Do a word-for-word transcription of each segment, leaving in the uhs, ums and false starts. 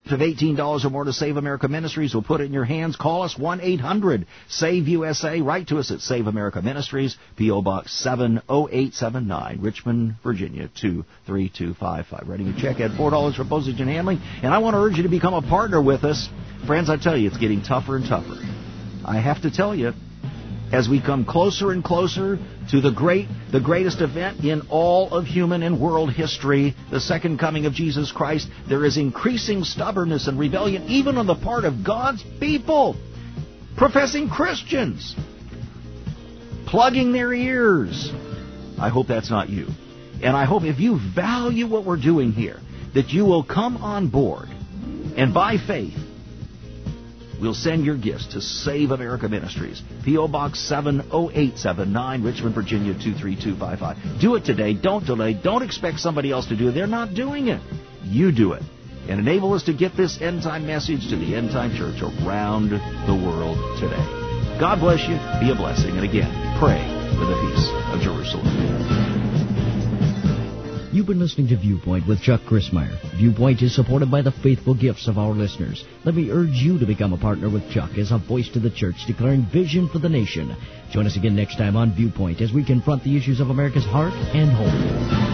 of eighteen dollars or more to Save America Ministries. We'll put it in your hands. Call us, one eight hundred save U S A. Write to us at Save America Ministries, P O. Box seven oh eight seven nine, Richmond, Virginia, two three two five five. Writing a check at four dollars for postage and handling. And I want to urge you to become a partner with us. Friends, I tell you, it's getting tougher and tougher. I have to tell you, as we come closer and closer to the great, the greatest event in all of human and world history, the second coming of Jesus Christ, there is increasing stubbornness and rebellion, even on the part of God's people, professing Christians, plugging their ears. I hope that's not you. And I hope if you value what we're doing here, that you will come on board, and by faith, we'll send your gifts to Save America Ministries, P O. Box seven oh eight seven nine, Richmond, Virginia, two three two five five. Do it today. Don't delay. Don't expect somebody else to do it. They're not doing it. You do it. And enable us to get this end-time message to the end-time church around the world today. God bless you. Be a blessing. And again, pray for the peace of Jerusalem. You've been listening to Viewpoint with Chuck Crismier. Viewpoint is supported by the faithful gifts of our listeners. Let me urge you to become a partner with Chuck as a voice to the church declaring vision for the nation. Join us again next time on Viewpoint as we confront the issues of America's heart and home.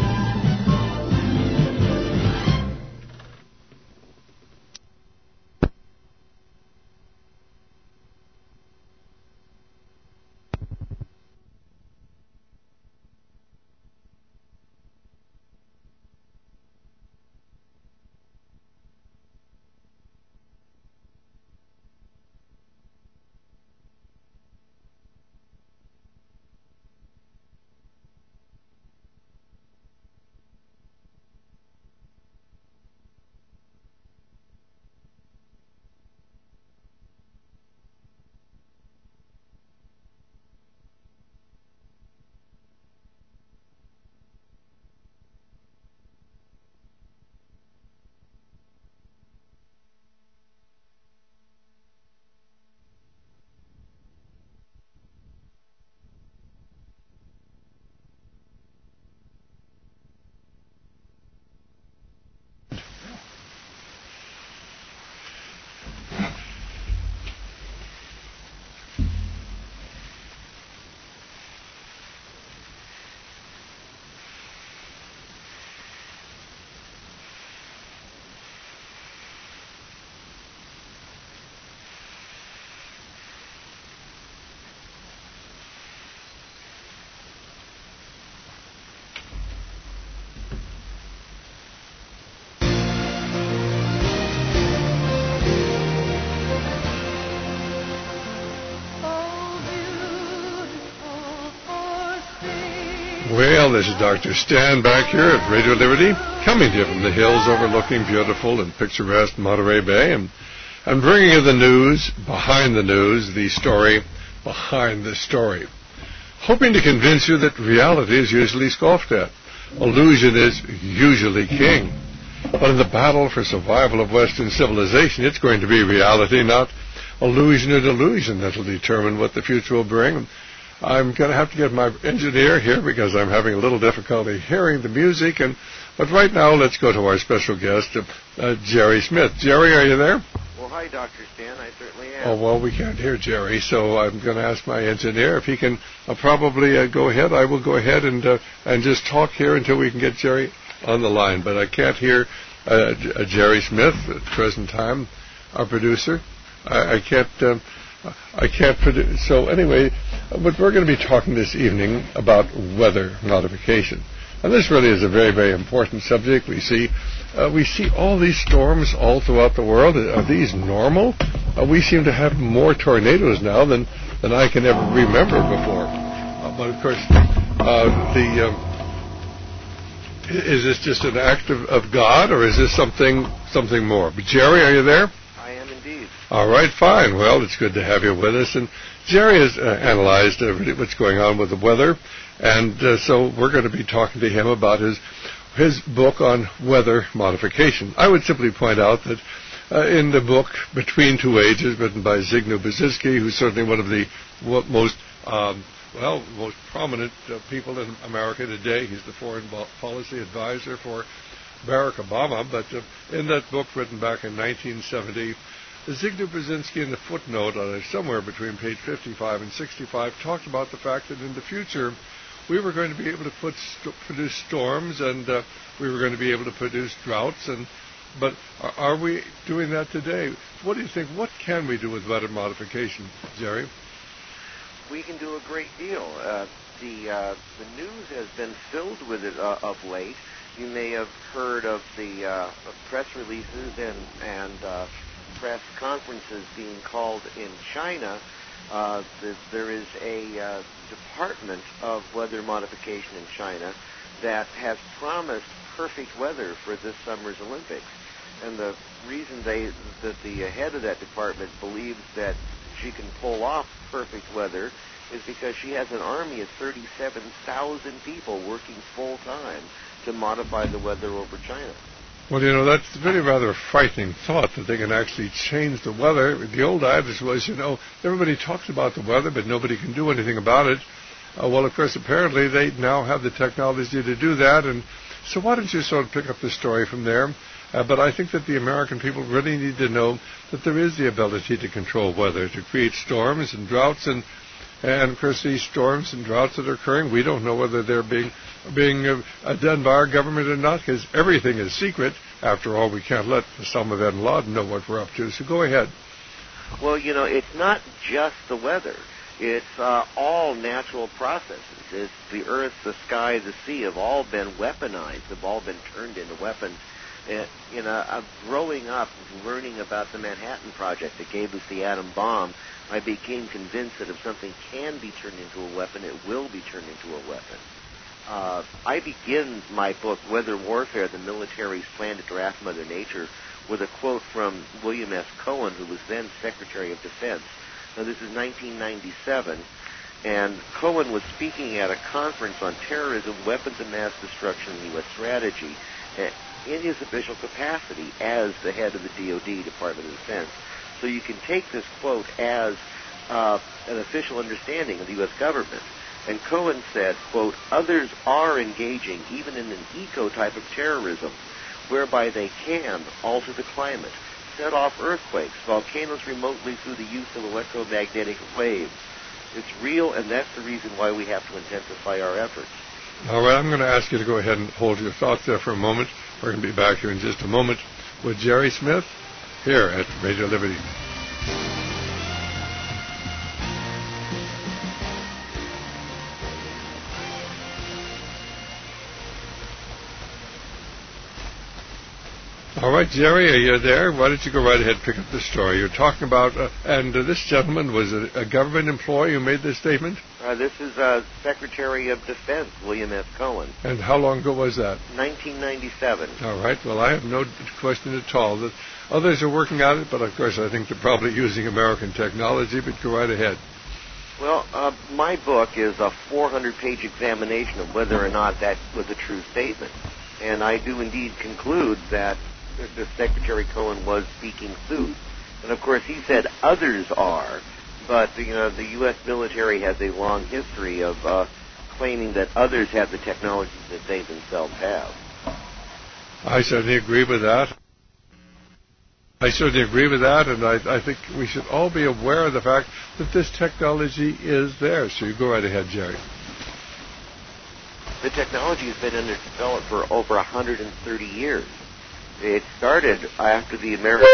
Well, this is Doctor Stan back here at Radio Liberty, coming to you from the hills overlooking beautiful and picturesque Monterey Bay, and, and bringing you the news, behind the news, the story behind the story. Hoping to convince you that reality is usually scoffed at. Illusion is usually king. But in the battle for survival of Western civilization, it's going to be reality, not illusion or delusion, that will determine what the future will bring. I'm going to have to get my engineer here because I'm having a little difficulty hearing the music. And But right now, let's go to our special guest, uh, Jerry Smith. Jerry, are you there? Well, hi, Doctor Stan. I certainly am. Oh, well, we can't hear Jerry, so I'm going to ask my engineer if he can uh, probably uh, go ahead. I will go ahead and uh, and just talk here until we can get Jerry on the line. But I can't hear uh, J- uh, Jerry Smith at the present time, our producer. I, I can't... Uh, I can't produce. So anyway, but we're going to be talking this evening about weather modification, and this really is a very, very important subject. We see, uh, we see all these storms all throughout the world. Are these normal? Uh, we seem to have more tornadoes now than than I can ever remember before. Uh, but of course, uh, the um, is this just an act of, of God, or is this something something more? But Jerry, are you there? All right, fine. Well, it's good to have you with us. And Jerry has uh, analyzed uh, what's going on with the weather, and uh, so we're going to be talking to him about his his book on weather modification. I would simply point out that uh, in the book Between Two Ages, written by Zygmunt Brzezinski, who's certainly one of the most um, well most prominent uh, people in America today, he's the foreign policy advisor for Barack Obama, but uh, in that book written back in nineteen seventy, Zygmunt Brzezinski, in the footnote on it, somewhere between page fifty-five and sixty-five, talked about the fact that in the future we were going to be able to put st- produce storms, and uh, we were going to be able to produce droughts. And but are, are we doing that today? What do you think? What can we do with weather modification, Jerry? We can do a great deal. Uh, the uh, the news has been filled with it uh, of late. You may have heard of the uh, of press releases and and uh, press conferences being called in China. Uh, the, there is a uh, department of weather modification in China that has promised perfect weather for this summer's Olympics. And the reason they that the head of that department believes that she can pull off perfect weather is because she has an army of thirty-seven thousand people working full time to modify the weather over China. Well, you know, that's really rather a frightening thought that they can actually change the weather. The old adage was, you know, everybody talks about the weather, but nobody can do anything about it. Uh, well, of course, apparently they now have the technology to do that. And so why don't you sort of pick up the story from there? Uh, but I think that the American people really need to know that there is the ability to control weather, to create storms and droughts. And, and of course, these storms and droughts that are occurring, we don't know whether they're being being uh, done by our government or not, because everything is secret. After all, we can't let Osama bin Laden know what we're up to. So go ahead. Well, you know, it's not just the weather. It's uh, all natural processes. It's the earth, the sky, the sea have all been weaponized, have all been turned into weapons. Uh, you know, uh, growing up, learning about the Manhattan Project that gave us the atom bomb, I became convinced that if something can be turned into a weapon, it will be turned into a weapon. Uh, I begin my book, Weather Warfare, the Military's Plan to Draft Mother Nature, with a quote from William S. Cohen, who was then Secretary of Defense. Now, this is nineteen ninety-seven, and Cohen was speaking at a conference on terrorism, weapons of mass destruction, and U S strategy, in his official capacity as the head of the D O D, Department of Defense. So you can take this quote as uh, an official understanding of the U S government. And Cohen said, quote, "Others are engaging even in an eco-type of terrorism, whereby they can alter the climate, set off earthquakes, volcanoes remotely through the use of electromagnetic waves. It's real, and that's the reason why we have to intensify our efforts." All right, I'm going to ask you to go ahead and hold your thoughts there for a moment. We're going to be back here in just a moment with Jerry Smith here at Radio Liberty. All right, Jerry, are you there? Why don't you go right ahead and pick up the story? You're talking about, uh, and uh, this gentleman was a, a government employee who made this statement? Uh, this is uh, Secretary of Defense, William S. Cohen. And how long ago was that? nineteen ninety-seven. All right, well, I have no question at all that others are working at it, but of course I think they're probably using American technology, but go right ahead. Well, uh, my book is a four hundred page examination of whether or not that was a true statement. And I do indeed conclude that the Secretary Cohen was speaking truth. And of course he said others are, but you know the U S military has a long history of uh, claiming that others have the technologies that they themselves have. I certainly agree with that. I certainly agree with that, and I, I think we should all be aware of the fact that this technology is there. So you go right ahead, Jerry. The technology has been under development for over one hundred thirty years. It started after the American...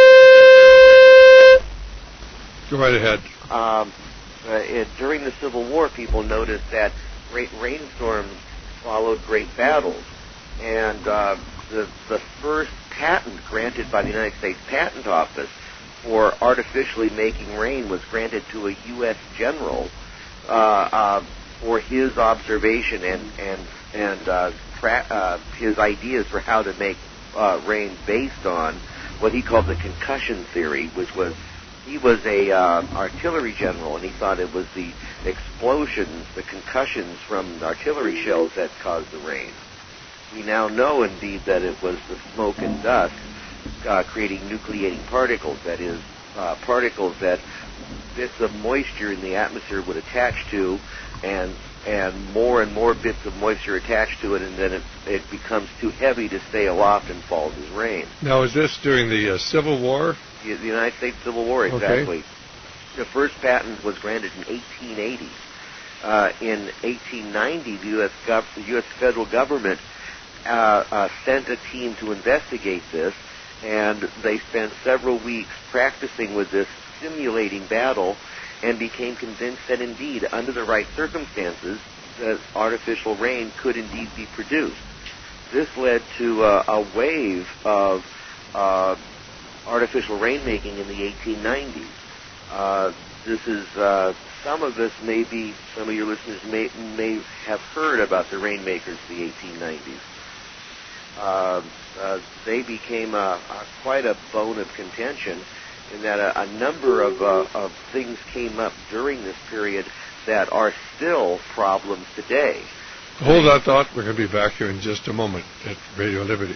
Go right ahead. Um, uh, it, during the Civil War, people noticed that great rainstorms followed great battles. And uh, the, the first patent granted by the United States Patent Office for artificially making rain was granted to a U S general uh, uh, for his observation and, and, and uh, pra- uh, his ideas for how to make Uh, rain based on what he called the concussion theory, which was he was a uh, artillery general, and he thought it was the explosions, the concussions from artillery shells that caused the rain. We now know, indeed, that it was the smoke and dust uh, creating nucleating particles, that is, uh, particles that bits of moisture in the atmosphere would attach to and and more and more bits of moisture attached to it, and then it, it becomes too heavy to stay aloft and falls as rain. Now, is this during the uh, Civil War? The, the United States Civil War, exactly. Okay. The first patent was granted in eighteen eighty. Uh, in eighteen ninety, the U S, gov- the U S federal government uh, uh, sent a team to investigate this, and they spent several weeks practicing with this, simulating battle, and became convinced that indeed, under the right circumstances, that artificial rain could indeed be produced. This led to uh, a wave of uh, artificial rainmaking in the eighteen nineties. Uh, this is, uh, some of this may be, some of your listeners may, may have heard about the rainmakers of the eighteen nineties. Uh, uh, they became a, a, quite a bone of contention in that a, a number of, uh, of things came up during this period that are still problems today. Hold that thought. We're going to be back here in just a moment at Radio Liberty.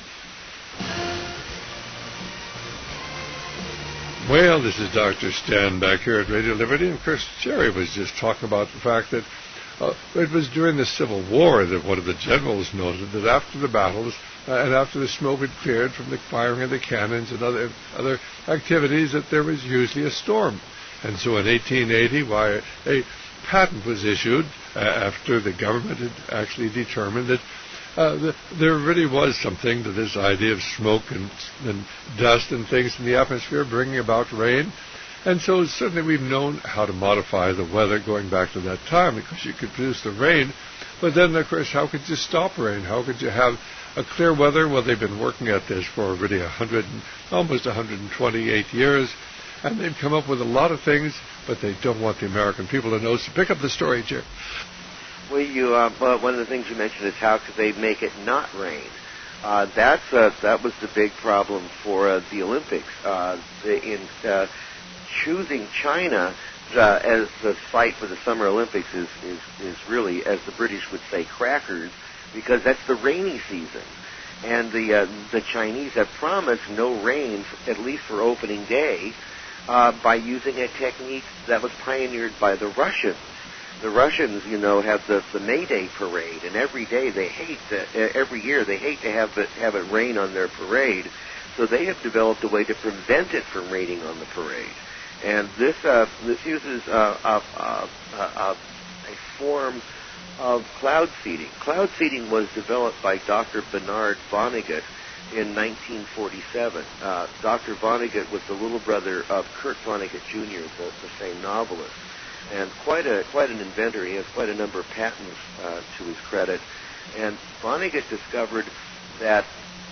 Well, this is Doctor Stan back here at Radio Liberty, and of course, Jerry was just talking about the fact that uh, it was during the Civil War that one of the generals noted that after the battles uh, and after the smoke had cleared from the firing of the cannons and other other activities, that there was usually a storm. And so in eighteen eighty, why a patent was issued uh, after the government had actually determined that Uh, the, there really was something to this idea of smoke and, and dust and things in the atmosphere bringing about rain. And so certainly we've known how to modify the weather going back to that time, because you could produce the rain. But then, of course, how could you stop rain? How could you have a clear weather? Well, they've been working at this for really a hundred, almost one hundred twenty-eight years. And they've come up with a lot of things, but they don't want the American people to know. So pick up the story, Jerry. Well, you, uh, well, one of the things you mentioned is how could they make it not rain? Uh, that's uh, that was the big problem for uh, the Olympics. Uh, the, in uh, choosing China uh, as the site for the Summer Olympics is, is is really, as the British would say, crackers, because that's the rainy season, and the uh, the Chinese have promised no rain, for, at least for opening day, uh, by using a technique that was pioneered by the Russians. The Russians, you know, have the, the May Day parade, and every day they hate to, every year they hate to have it, have it rain on their parade, so they have developed a way to prevent it from raining on the parade. And this uh, this uses uh, uh, uh, uh, a form of cloud seeding. Cloud seeding was developed by Doctor Bernard Vonnegut in nineteen forty-seven. Uh, Doctor Vonnegut was the little brother of Kurt Vonnegut Junior, the, the same novelist, and quite a quite an inventor. He has quite a number of patents uh, to his credit. And Vonnegut discovered that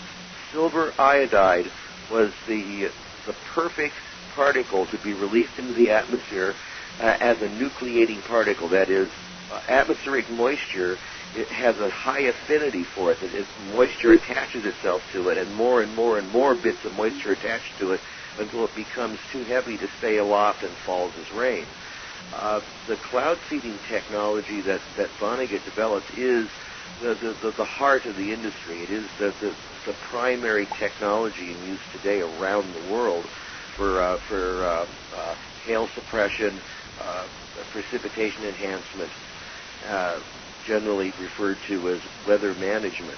silver iodide was the the perfect particle to be released into the atmosphere uh, as a nucleating particle. That is, uh, atmospheric moisture, it has a high affinity for it. That is, moisture attaches itself to it, and more and more and more bits of moisture attached to it until it becomes too heavy to stay aloft and falls as rain. Uh, the cloud seeding technology that, that Vonnegut developed is the, the, the, the heart of the industry. It is the, the, the primary technology in use today around the world for, uh, for uh, uh, hail suppression, uh, precipitation enhancement, uh, generally referred to as weather management.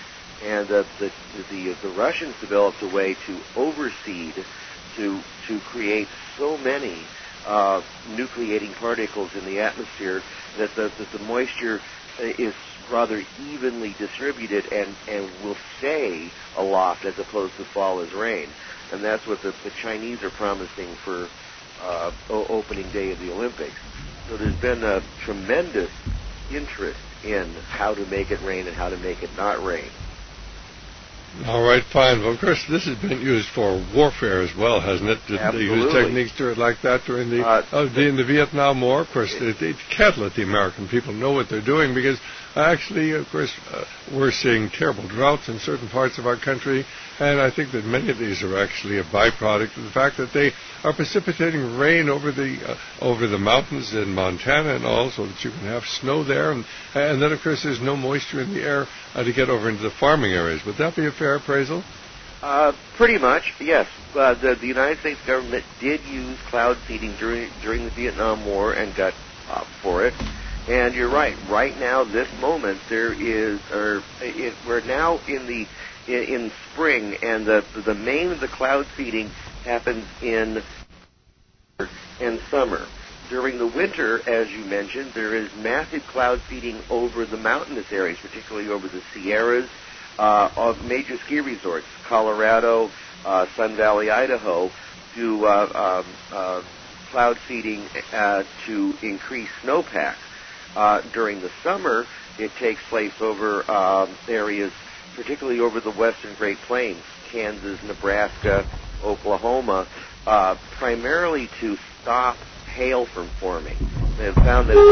And uh, the, the, the Russians developed a way to overseed, to, to create so many Uh, nucleating particles in the atmosphere that the, that the moisture is rather evenly distributed and, and will stay aloft as opposed to fall as rain. And that's what the, the Chinese are promising for uh, o- opening day of the Olympics. So there's been a tremendous interest in how to make it rain and how to make it not rain. All right, fine. Well, of course, this has been used for warfare as well, hasn't it? Did Absolutely. they use techniques to it like that during the, uh, uh, the in the Vietnam War? Of course, they, they can't let the American people know what they're doing, because actually, of course, uh, we're seeing terrible droughts in certain parts of our country, and I think that many of these are actually a byproduct of the fact that they are precipitating rain over the uh, over the mountains in Montana and all, so that you can have snow there, and, and then, of course, there's no moisture in the air uh, to get over into the farming areas. Would that be a fair appraisal? Uh, pretty much, yes. Uh, the, the United States government did use cloud seeding during during the Vietnam War and got uh, for it. And you're right. Right now, this moment, there is, or it, we're now in the in, in spring, and the the main of the cloud seeding happens in in summer. During the winter, as you mentioned, there is massive cloud seeding over the mountainous areas, particularly over the Sierras, uh, of major ski resorts, Colorado, uh, Sun Valley, Idaho, do uh, um, uh, cloud seeding uh, to increase snowpack. Uh, during the summer, it takes place over uh, areas, particularly over the western Great Plains, Kansas, Nebraska, Oklahoma, uh, primarily to stop hail from forming. They have found that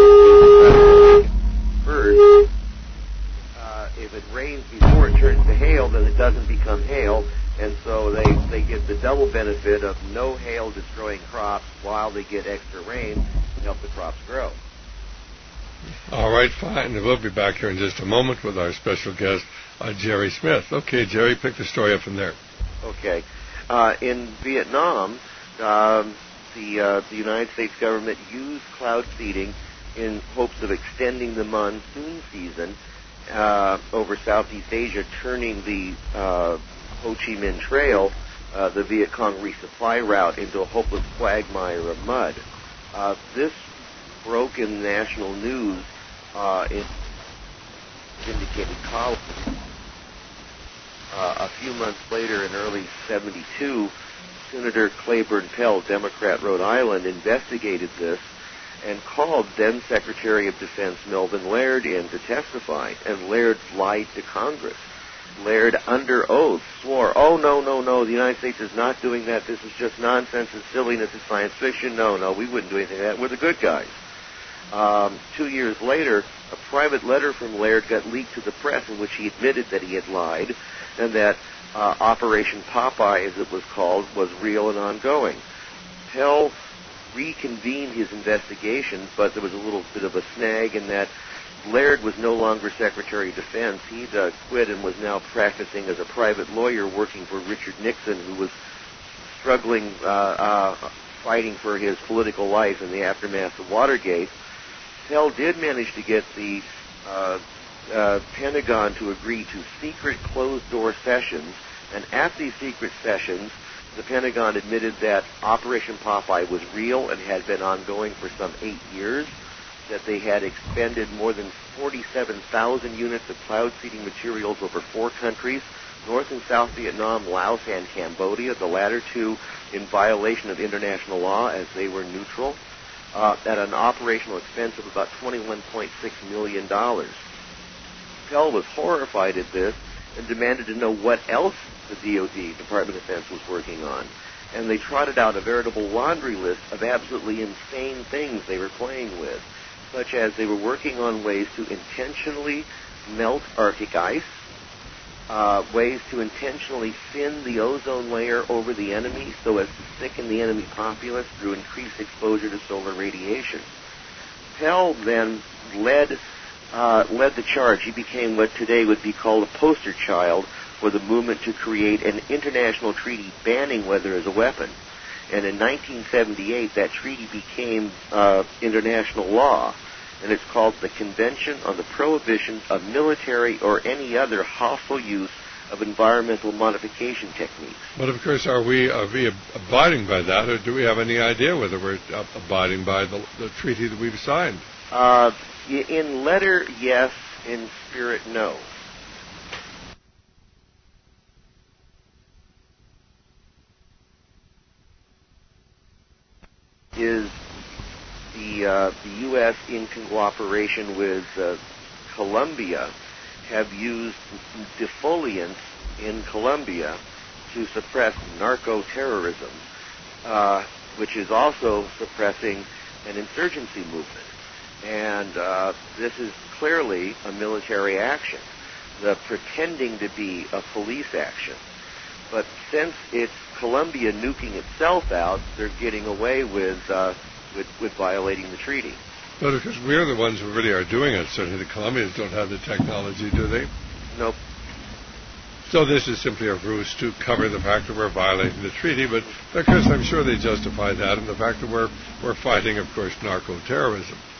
first, uh, if it rains before it turns to hail, then it doesn't become hail, and so they, they get the double benefit of no hail destroying crops while they get extra rain to help the crops grow. All right, fine. We'll be back here in just a moment with our special guest, uh, Jerry Smith. Okay, Jerry, pick the story up from there. Okay. Uh, in Vietnam, um, the, uh, the United States government used cloud seeding in hopes of extending the monsoon season uh, over Southeast Asia, turning the uh, Ho Chi Minh Trail, uh, the Viet Cong resupply route, into a hopeless quagmire of mud. Uh, this broke in national news uh, in syndicated columns. Uh, a few months later, in early seventy-two, Senator Claiborne Pell, Democrat, Rhode Island, investigated this and called then Secretary of Defense Melvin Laird in to testify, and Laird lied to Congress. Laird, under oath, swore, oh, no, no, no, the United States is not doing that. This is just nonsense and silliness. It's science fiction. No, no, we wouldn't do anything like that. We're the good guys. Um, two years later, a private letter from Laird got leaked to the press in which he admitted that he had lied and that uh, Operation Popeye, as it was called, was real and ongoing. Pell reconvened his investigation, but there was a little bit of a snag in that Laird was no longer Secretary of Defense. He'd uh, quit and was now practicing as a private lawyer working for Richard Nixon, who was struggling, uh, uh, fighting for his political life in the aftermath of Watergate. Pell did manage to get the uh, uh, Pentagon to agree to secret closed-door sessions, and at these secret sessions, the Pentagon admitted that Operation Popeye was real and had been ongoing for some eight years, that they had expended more than forty-seven thousand units of cloud seeding materials over four countries, North and South Vietnam, Laos, and Cambodia, the latter two in violation of international law as they were neutral, uh, at an operational expense of about twenty-one point six million dollars. Pell was horrified at this and demanded to know what else the D O D, Department of Defense, was working on. And they trotted out a veritable laundry list of absolutely insane things they were playing with, such as they were working on ways to intentionally melt Arctic ice, uh, ways to intentionally thin the ozone layer over the enemy so as to thicken the enemy populace through increased exposure to solar radiation. Pell then led uh, led the charge. He became what today would be called a poster child for the movement to create an international treaty banning weather as a weapon. And in nineteen seventy-eight, that treaty became uh, international law, and it's called the Convention on the Prohibition of Military or Any Other Hostile Use of Environmental Modification Techniques. But of course, are we are we abiding by that, or do we have any idea whether we're abiding by the, the treaty that we've signed? Uh, in letter, yes. In spirit, no. Is the uh, the U S in cooperation with uh, Colombia have used defoliants in Colombia to suppress narco-terrorism, uh, which is also suppressing an insurgency movement. And uh, this is clearly a military action, the pretending to be a police action. But since it's Colombia nuking itself out, they're getting away with, uh, with with violating the treaty. But because we're the ones who really are doing it, certainly the Colombians don't have the technology, do they? Nope. So this is simply a ruse to cover the fact that we're violating the treaty, but of course I'm sure they justify that in the fact that we're we're fighting, of course, narco-terrorism.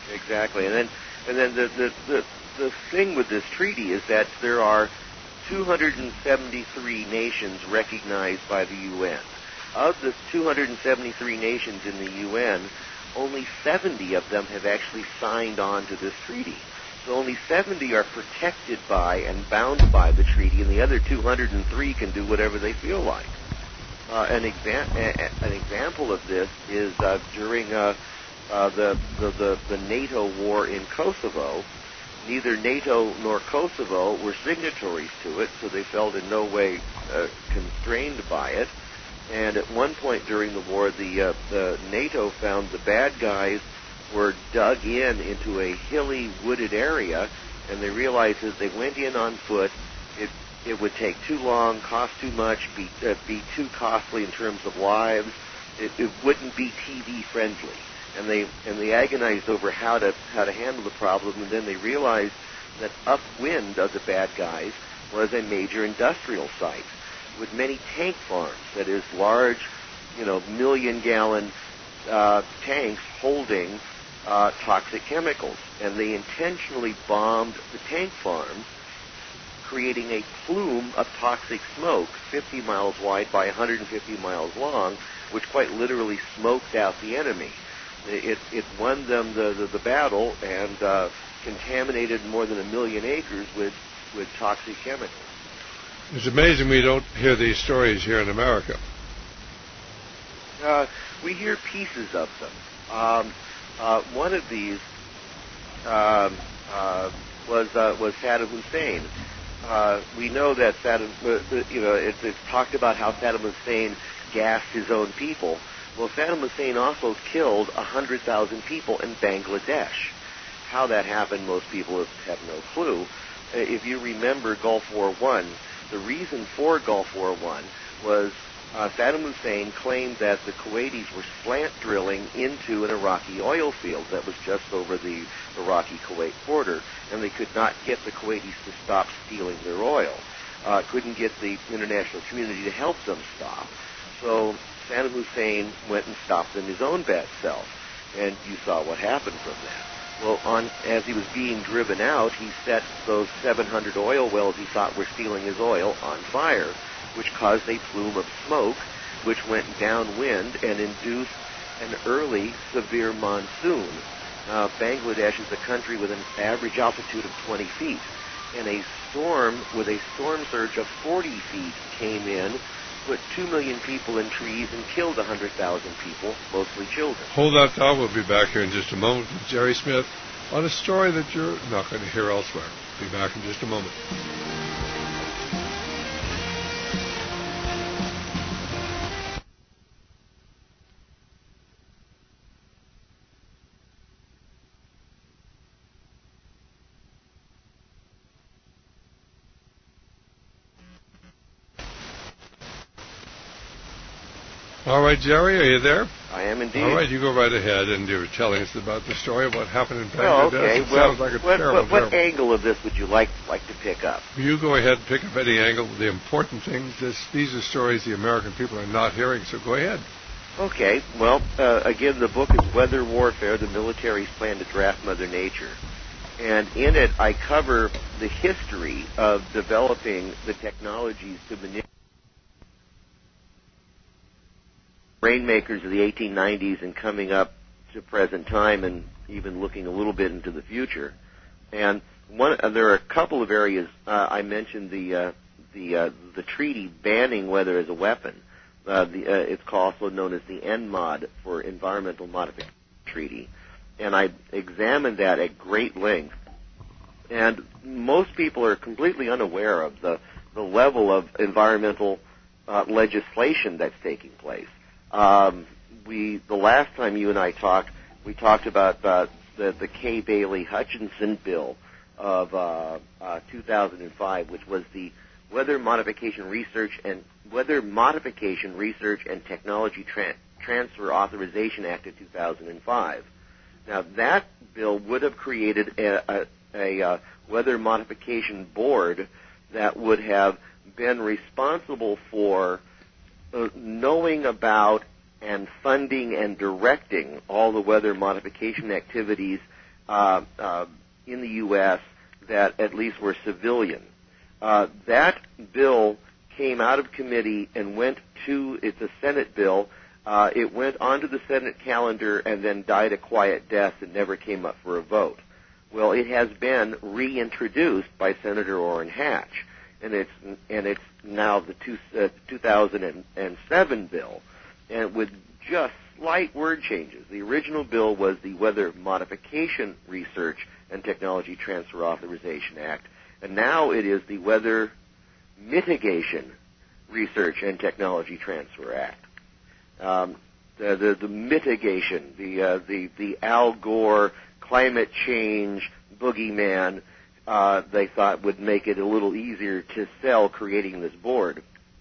Exactly, and then and then the the, the the thing with this treaty is that there are two hundred seventy-three nations recognized by the U N. Of the two hundred seventy-three nations in the U N, only seventy of them have actually signed on to this treaty. So only seventy are protected by and bound by the treaty, and the other two hundred three can do whatever they feel like. Uh, an, exa- an example of this is uh, during uh, uh, the, the, the, the NATO war in Kosovo. Neither NATO nor Kosovo were signatories to it, so they felt in no way uh, constrained by it. And at one point during the war, the, uh, the NATO found the bad guys were dug in into a hilly, wooded area, and they realized as they went in on foot, it it would take too long, cost too much, be uh, be too costly in terms of lives. It, it wouldn't be T V friendly, and they and they agonized over how to how to handle the problem, and then they realized that upwind of the bad guys was a major industrial site with many tank farms, that is, large, you know, million-gallon uh, tanks holding uh, toxic chemicals. And they intentionally bombed the tank farms, creating a plume of toxic smoke fifty miles wide by one hundred fifty miles long, which quite literally smoked out the enemy. It, it won them the, the, the battle and uh, contaminated more than a million acres with, with toxic chemicals. It's amazing we don't hear these stories here in America. Uh, we hear pieces of them. Um, uh, one of these um, uh, was uh, was Saddam Hussein. Uh, we know that Saddam, uh, you know, it's, it's talked about how Saddam Hussein gassed his own people. Well, Saddam Hussein also killed one hundred thousand people in Bangladesh. How that happened, most people have no clue. Uh, if you remember Gulf War One, the reason for Gulf War One was uh, Saddam Hussein claimed that the Kuwaitis were slant drilling into an Iraqi oil field that was just over the Iraqi-Kuwait border, and they could not get the Kuwaitis to stop stealing their oil. Uh, couldn't get the international community to help them stop. So Saddam Hussein went and stopped them his own bad self, and you saw what happened from that. Well, on, as he was being driven out, he set those seven hundred oil wells he thought were stealing his oil on fire, which caused a plume of smoke, which went downwind and induced an early severe monsoon. Uh, Bangladesh is a country with an average altitude of twenty feet, and a storm with a storm surge of forty feet came in, put two million people in trees, and killed one hundred thousand people, mostly children. Hold that thought. We'll be back here in just a moment with Jerry Smith on a story that you're not going to hear elsewhere. Be back in just a moment. All right, Jerry, are you there? I am indeed. All right, you go right ahead, and you were telling us about the story of what happened in Bangladesh. Oh, okay. It well, sounds like a what, terrible, what, what terrible. angle of this would you like like to pick up? You go ahead and pick up any angle. The important things, this, these are stories the American people are not hearing, so go ahead. Okay. Well, uh, again, the book is Weather Warfare, the Military's Plan to Draft Mother Nature. And in it, I cover the history of developing the technologies to manipulate rainmakers of the eighteen nineties and coming up to present time, and even looking a little bit into the future. And one, uh, there are a couple of areas. Uh, I mentioned the uh, the uh, the treaty banning weather as a weapon. Uh, the, uh, it's also known as the N M O D, for Environmental Modification Treaty, and I examined that at great length. And most people are completely unaware of the the level of environmental uh, legislation that's taking place. Um, we the last time you and I talked, we talked about uh, the the Kay Bailey Hutchinson bill of uh, uh, two thousand five, which was the Weather Modification Research and Weather Modification Research and Technology Tran- Transfer Authorization Act of two thousand five. Now that bill would have created a, a, a uh, weather modification board that would have been responsible for Uh, knowing about and funding and directing all the weather modification activities uh, uh, in the U S that at least were civilian. Uh, that bill came out of committee and went to, it's a Senate bill, uh, it went onto the Senate calendar and then died a quiet death and never came up for a vote. Well, it has been reintroduced by Senator Orrin Hatch, and it's and it's now the two, uh, two thousand seven bill, and with just slight word changes. The original bill was the Weather Modification Research and Technology Transfer Authorization Act, and now it is the Weather Mitigation Research and Technology Transfer Act. Um, the, the the mitigation, the uh, the the Al Gore climate change boogeyman, uh, they thought would make it a little easier to sell creating this board.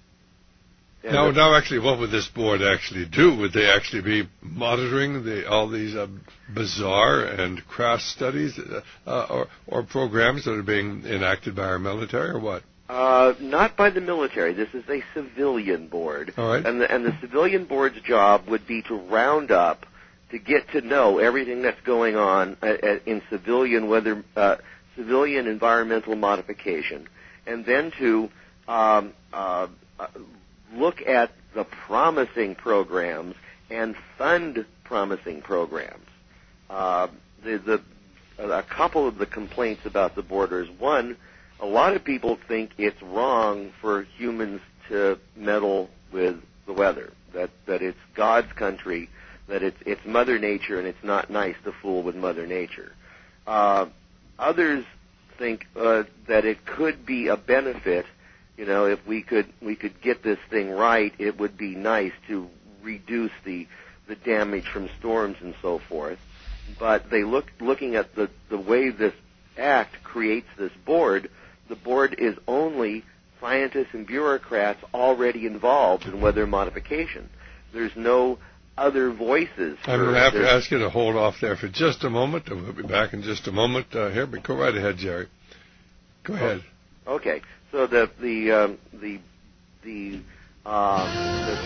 And now, the, now, actually, what would this board actually do? Would they actually be monitoring the, all these uh, bizarre and crass studies uh, or, or programs that are being enacted by our military, or what? Uh, not by the military. This is a civilian board. All right. And the, and the civilian board's job would be to round up, to get to know everything that's going on uh, uh, in civilian weather, uh, civilian environmental modification, and then to um, uh, uh, look at the promising programs and fund promising programs. Uh, the, the, a couple of the complaints about the borders. One, a lot of people think it's wrong for humans to meddle with the weather, that, that it's God's country, that it's, it's Mother Nature, and it's not nice to fool with Mother Nature. Uh, others think uh, that it could be a benefit. You know, if we could we could get this thing right, it would be nice to reduce the the damage from storms and so forth. But they look looking at the the way this act creates this board. The board is only scientists and bureaucrats already involved in weather modification. There's no other voices. I'm going to have to ask you to hold off there for just a moment. We'll be back in just a moment uh, here, but go right ahead, Jerry. Go ahead. Oh, okay. So the the um, the the, um, the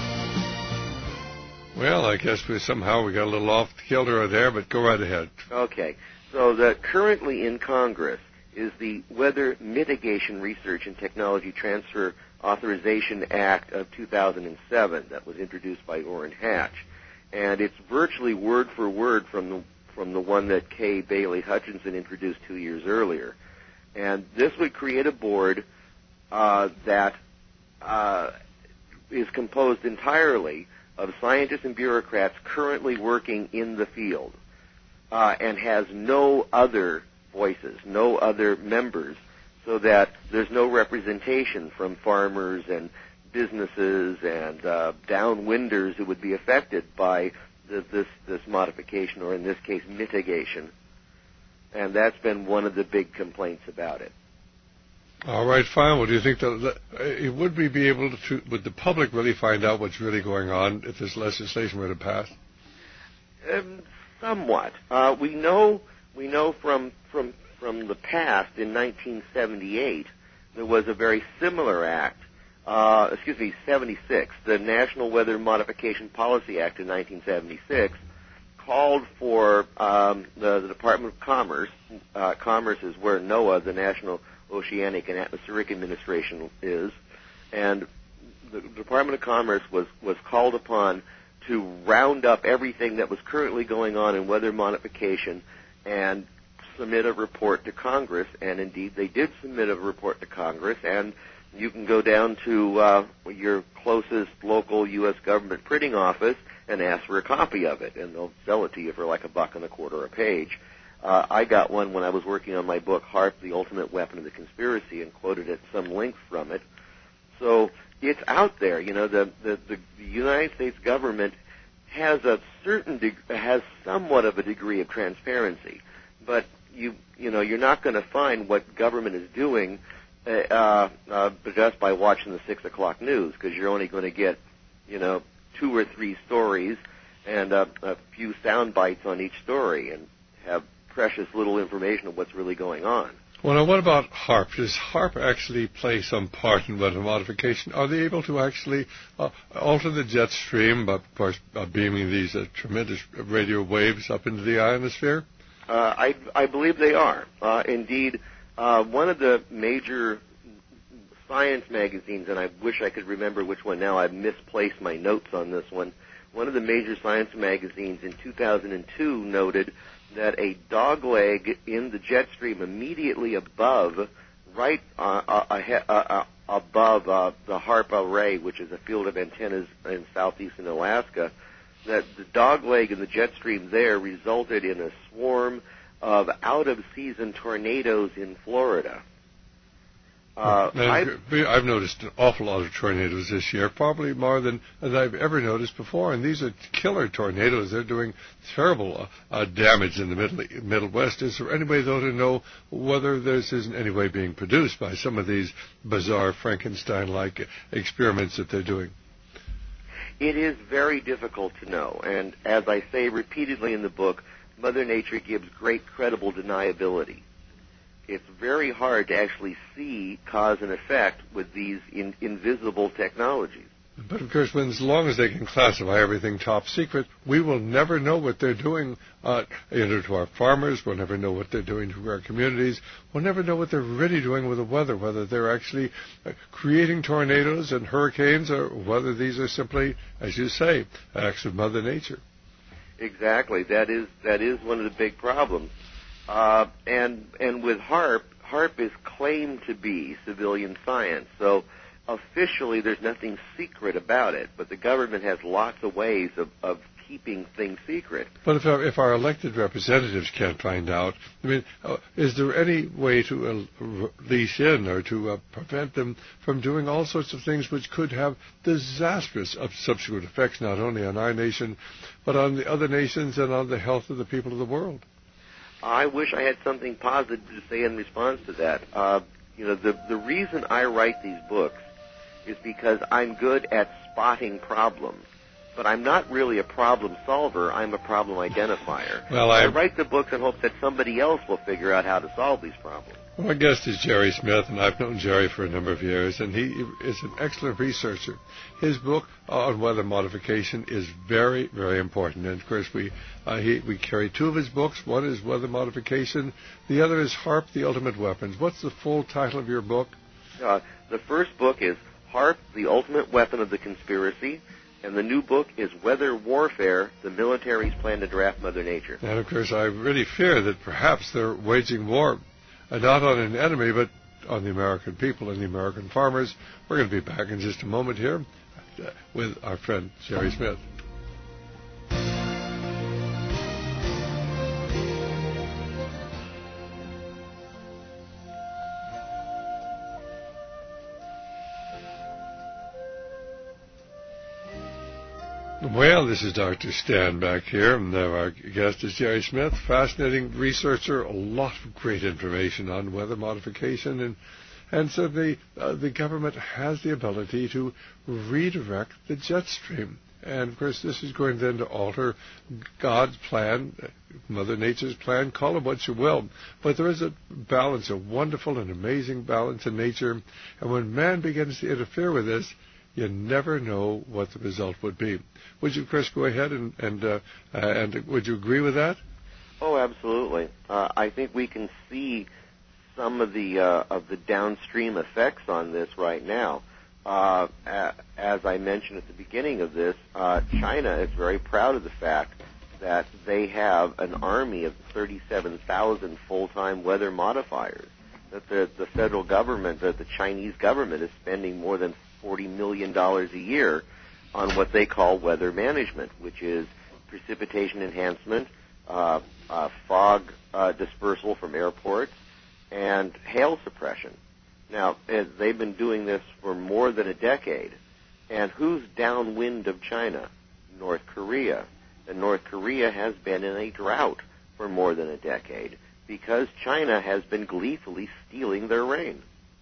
well, I guess we somehow we got a little off kilter there, but go right ahead. Okay. So the currently in Congress is the Weather Mitigation Research and Technology Transfer Authorization Act of two thousand seven that was introduced by Orrin Hatch, and it's virtually word for word from the from the one that Kay Bailey Hutchinson introduced two years earlier. And this would create a board uh, that uh, is composed entirely of scientists and bureaucrats currently working in the field uh, and has no other voices, no other members, so that there's no representation from farmers and businesses and uh, downwinders who would be affected by the, this this modification, or in this case, mitigation. And that's been one of the big complaints about it. All right, fine. Well, do you think that it would we be able to, would the public really find out what's really going on if this legislation were to pass? Um, somewhat. Uh, we know we know from from from the past in nineteen seventy-eight there was a very similar act. Uh, excuse me, seventy-six. The National Weather Modification Policy Act in nineteen seventy-six called for um, the, the Department of Commerce. Uh, Commerce is where NOAA, the National Oceanic and Atmospheric Administration, is, and the Department of Commerce was, was called upon to round up everything that was currently going on in weather modification and submit a report to Congress, and indeed they did submit a report to Congress, and you can go down to uh, your closest local U S government printing office and ask for a copy of it, and they'll sell it to you for like a buck and a quarter a page. Uh, I got one when I was working on my book, HAARP, The Ultimate Weapon of the Conspiracy, and quoted at some length from it. So it's out there. You know, the, the, the United States government has a certain deg- has somewhat of a degree of transparency, but you you know you're not going to find what government is doing uh, uh, just by watching the six o'clock news, because you're only going to get you know two or three stories and uh, a few sound bites on each story, and have precious little information of what's really going on. Well, now, what about HAARP? Does HAARP actually play some part in weather modification? Are they able to actually uh, alter the jet stream, by, of course, uh, beaming these uh, tremendous radio waves up into the ionosphere? Uh, I, I believe they are. Uh, indeed, uh, one of the major science magazines, and I wish I could remember which one now, I've misplaced my notes on this one. One of the major science magazines in two thousand two noted that a dog leg in the jet stream immediately above, right uh, uh, uh, uh, above uh, the HAARP array, which is a field of antennas in southeastern Alaska, that the dog leg in the jet stream there resulted in a swarm of out-of-season tornadoes in Florida. Uh, I've, I've noticed an awful lot of tornadoes this year, probably more than, than I've ever noticed before, and these are killer tornadoes. They're doing terrible uh, uh, damage in the Middle, Middle West. Is there any way, though, to know whether this is in any way being produced by some of these bizarre Frankenstein-like experiments that they're doing? It is very difficult to know, and as I say repeatedly in the book, Mother Nature gives great credible deniability. It's very hard to actually see cause and effect with these in, invisible technologies. But of course, when, as long as they can classify everything top secret, we will never know what they're doing uh, you know, to our farmers. We'll never know what they're doing to our communities. We'll never know what they're really doing with the weather, whether they're actually uh, creating tornadoes and hurricanes, or whether these are simply, as you say, acts of Mother Nature. Exactly. That is that is one of the big problems. Uh, and and with HAARP, HAARP is claimed to be civilian science, so officially there's nothing secret about it, but the government has lots of ways of, of keeping things secret. But if our, if our elected representatives can't find out, I mean, uh, is there any way to uh, leash in or to uh, prevent them from doing all sorts of things which could have disastrous subsequent effects, not only on our nation, but on the other nations and on the health of the people of the world? I wish I had something positive to say in response to that. Uh, you know, the the reason I write these books is because I'm good at spotting problems, but I'm not really a problem solver. I'm a problem identifier. Well, I, I write the books in hopes that somebody else will figure out how to solve these problems. Well, my guest is Jerry Smith, and I've known Jerry for a number of years, and he is an excellent researcher. His book on weather modification is very, very important. And, of course, we uh, he, we carry two of his books. One is Weather Modification. The other is HAARP, The Ultimate Weapons. What's the full title of your book? Uh, the first book is HAARP, The Ultimate Weapon of the Conspiracy. And the new book is Weather Warfare, The Military's Plan to Draft Mother Nature. And, of course, I really fear that perhaps they're waging war, uh, not on an enemy, but on the American people and the American farmers. We're going to be back in just a moment here uh, with our friend Jerry Smith. Well, this is Doctor Stan back here, and our guest is Jerry Smith, fascinating researcher, a lot of great information on weather modification, and and so the uh, the government has the ability to redirect the jet stream. And, of course, this is going then to alter God's plan, Mother Nature's plan, call it what you will. But there is a balance, a wonderful and amazing balance in nature, and when man begins to interfere with this, you never know what the result would be. Would you, Chris, go ahead and and uh, uh, and would you agree with that? Oh, absolutely. Uh, I think we can see some of the uh, of the downstream effects on this right now. Uh, as I mentioned at the beginning of this, uh, China is very proud of the fact that they have an army of thirty-seven thousand full-time weather modifiers. That the the federal government, that the Chinese government, is spending more than forty million dollars a year on what they call weather management, which is precipitation enhancement, uh, uh, fog uh, dispersal from airports, and hail suppression. Now, they've been doing this for more than a decade. And who's downwind of China? North Korea. And North Korea has been in a drought for more than a decade because China has been gleefully stealing their rain.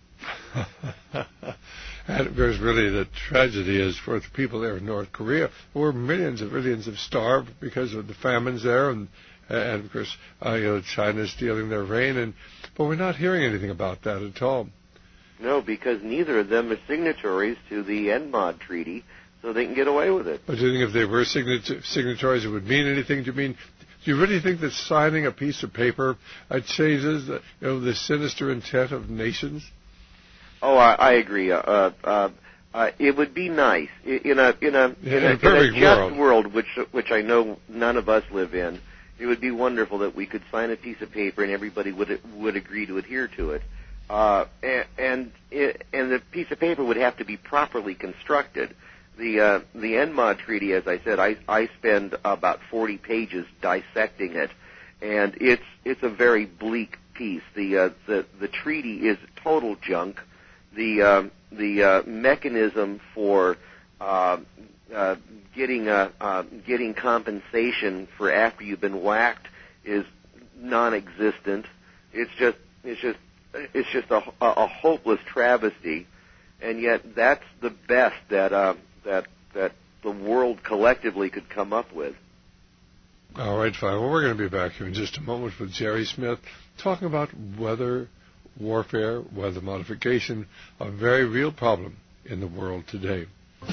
And of course, really, the tragedy is for the people there in North Korea, where millions and millions have starved because of the famines there, and, and of course, uh, you know, China's stealing their rain, and but we're not hearing anything about that at all. No, because neither of them are signatories to the N M O D treaty, so they can get away with it. But do you think if they were signat- signatories, it would mean anything? Do you mean Do you really think that signing a piece of paper uh, changes the, you know, the sinister intent of nations? Oh, I, I agree. Uh, uh, uh, it would be nice in a in a in, in a, a perfect in a just world. world, which which I know none of us live in. It would be wonderful that we could sign a piece of paper and everybody would would agree to adhere to it. Uh, and and, it, and the piece of paper would have to be properly constructed. The uh, the N M O D treaty, as I said, I I spend about forty pages dissecting it, and it's it's a very bleak piece. The uh, the the treaty is total junk. The uh, the uh, mechanism for uh, uh, getting uh, uh, getting compensation for after you've been whacked is non-existent. It's just it's just it's just a, a hopeless travesty, and yet that's the best that uh, that that the world collectively could come up with. All right, fine. Well, we're going to be back here in just a moment with Jerry Smith talking about weather warfare, weather modification, a very real problem in the world today.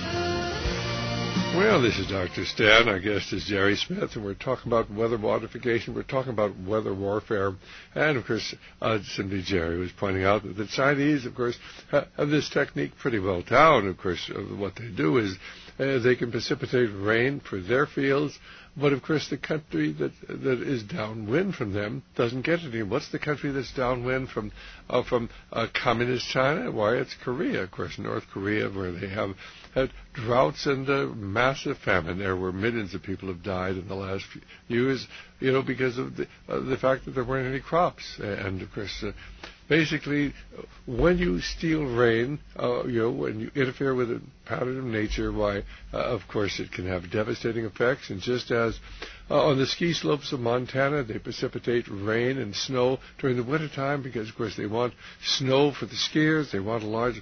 Well, this is Doctor Stan. Our guest is Jerry Smith, and we're talking about weather modification. We're talking about weather warfare. And, of course, uh, simply Jerry was pointing out that the Chinese, of course, ha- have this technique pretty well down. Of course, uh, what they do is uh, they can precipitate rain for their fields, but, of course, the country that that is downwind from them doesn't get any. What's the country that's downwind from uh, from uh, communist China? Why, it's Korea, of course, North Korea, where they have had droughts and uh, massive famine there, where millions of people have died in the last few years, you know, because of the, uh, the fact that there weren't any crops. And, of course, uh, basically, when you steal rain, uh, you know, when you interfere with a pattern of nature, why, uh, of course, it can have devastating effects. And just as uh, on the ski slopes of Montana, they precipitate rain and snow during the wintertime because, of course, they want snow for the skiers. They want a large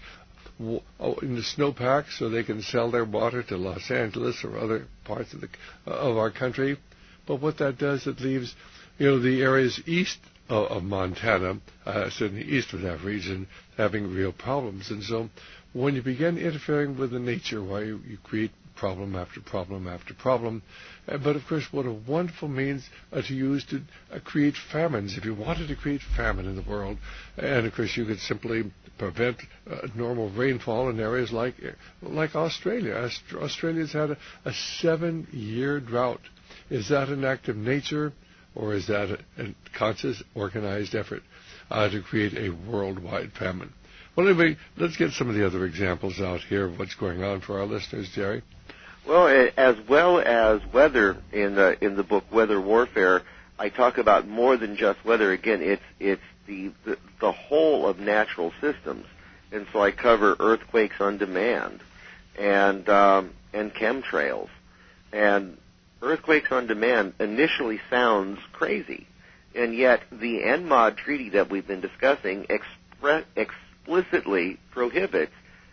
in the snowpack so they can sell their water to Los Angeles or other parts of the of our country. But what that does, it leaves, you know, the areas east of, of Montana, uh, certainly east of that region, having real problems. And so when you begin interfering with the nature, why you, you create problem after problem after problem. Uh, but, of course, what a wonderful means uh, to use to uh, create famines. If you wanted to create famine in the world, and, of course, you could simply prevent uh, normal rainfall in areas like like Australia. Aust- Australia's had a, a seven-year drought. Is that an act of nature, or is that a, a conscious, organized effort uh, to create a worldwide famine? Well, anyway, let's get some of the other examples out here of what's going on for our listeners, Jerry. Well, as well as weather in the in the book Weather Warfare, I talk about more than just weather. Again, it's it's the the, the whole of natural systems, and so I cover earthquakes on demand, and um, and chemtrails, and earthquakes on demand initially sounds crazy, and yet the N M O D treaty that we've been discussing expre- explicitly prohibits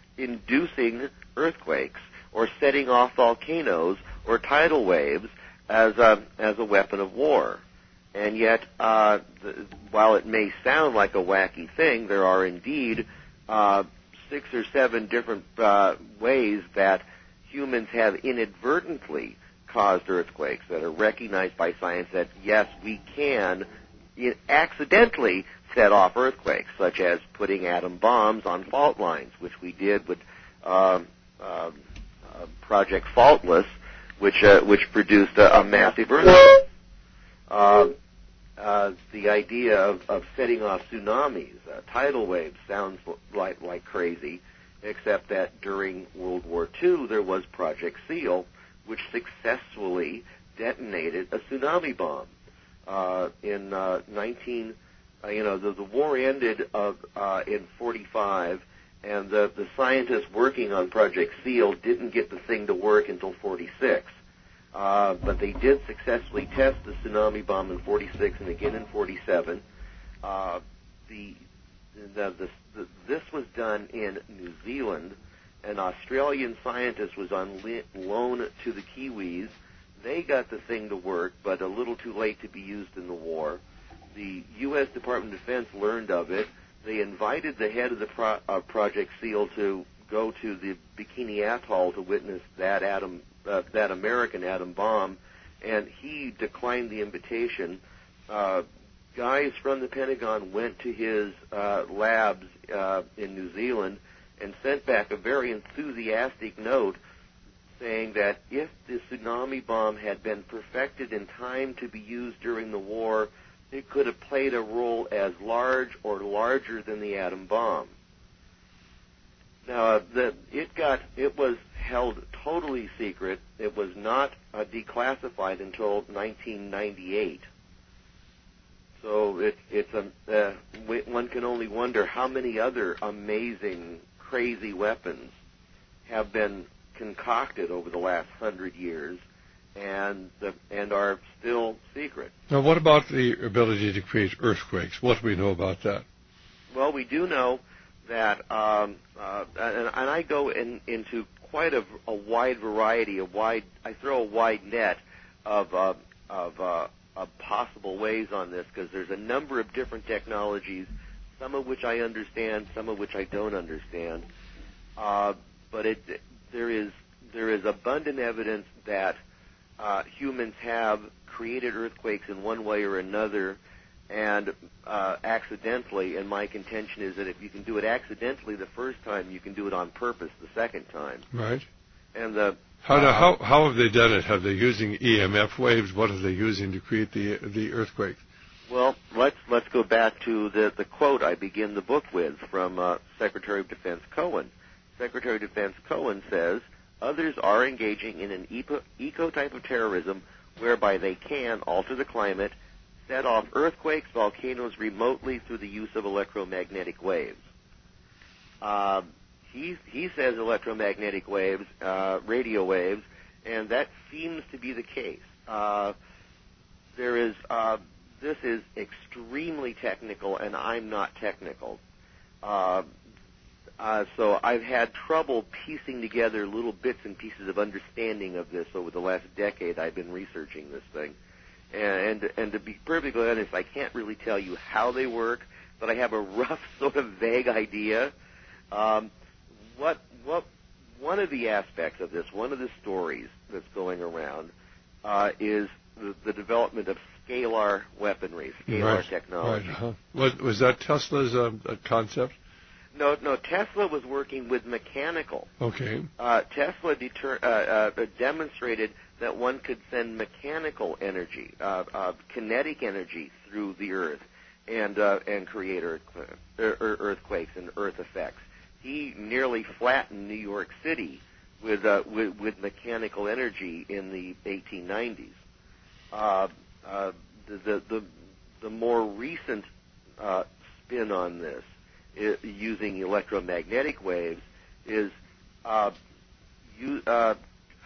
inducing earthquakes or setting off volcanoes or tidal waves as a, as a weapon of war. And yet, uh, the, while it may sound like a wacky thing, there are indeed uh, six or seven different uh, ways that humans have inadvertently caused earthquakes that are recognized by science that, yes, we can accidentally set off earthquakes, such as putting atom bombs on fault lines, which we did with um, uh, uh, Project Faultless, which uh, which produced a, a massive earthquake. Uh, uh, the idea of, of setting off tsunamis, uh, tidal waves, sounds like like crazy, except that during World War Two there was Project SEAL, which successfully detonated a tsunami bomb. Uh, in uh, nineteen, uh, you know, the, the war ended uh, uh, in forty-five, and the, the scientists working on Project SEAL didn't get the thing to work until forty-six. Uh, but they did successfully test the tsunami bomb in forty-six and again in forty-seven. Uh, the, the, the, the, this was done in New Zealand. An Australian scientist was on li- loan to the Kiwis. They got the thing to work, but a little too late to be used in the war. The U S Department of Defense learned of it. They invited the head of the pro- uh, Project SEAL to go to the Bikini Atoll to witness that atom, uh, that American atom bomb, and he declined the invitation. Uh, guys from the Pentagon went to his uh, labs uh, in New Zealand and sent back a very enthusiastic note saying that if the tsunami bomb had been perfected in time to be used during the war, it could have played a role as large or larger than the atom bomb. Now, uh, the, it got it was held totally secret. It was not uh, declassified until nineteen ninety-eight. So it, it's a, uh, one can only wonder how many other amazing, crazy weapons have been concocted over the last hundred years, and the, and are still secret. Now, what about the ability to create earthquakes? What do we know about that? Well, we do know that, um, uh, and, and I go in, into quite a, a wide variety, a wide. I throw a wide net of uh, of, uh, of possible ways on this, because there's a number of different technologies, some of which I understand, some of which I don't understand. Uh, but it, there is there is abundant evidence that uh, humans have created earthquakes in one way or another, and uh, accidentally. And my contention is that if you can do it accidentally the first time, you can do it on purpose the second time. Right. And the how do, uh, how how have they done it? Have they using E M F waves? What are they using to create the the earthquake? Well, let's let's go back to the the quote I begin the book with from uh, Secretary of Defense Cohen. Secretary of Defense Cohen says, others are engaging in an eco, eco type of terrorism whereby they can alter the climate, set off earthquakes, volcanoes remotely through the use of electromagnetic waves. Uh, he, he says electromagnetic waves, uh, radio waves, and that seems to be the case. Uh, there is, uh, this is extremely technical, and I'm not technical. Uh, Uh, so I've had trouble piecing together little bits and pieces of understanding of this over the last decade I've been researching this thing. And, and, and to be perfectly honest, I can't really tell you how they work, but I have a rough sort of vague idea. Um, what, what, one of the aspects of this, one of the stories that's going around, uh, is the, the development of scalar weaponry, scalar right, technology. Right, uh-huh. was, was that Tesla's uh, concept? No, no. Tesla was working with mechanical. Okay. Uh, Tesla deter, uh, uh, demonstrated that one could send mechanical energy, uh, uh, kinetic energy through the Earth, and uh, and create earth, uh, earthquakes and earth effects. He nearly flattened New York City with uh, with, with mechanical energy in the eighteen nineties. Uh, uh, the, the the the more recent uh, spin on this, I, using electromagnetic waves, is uh, you uh,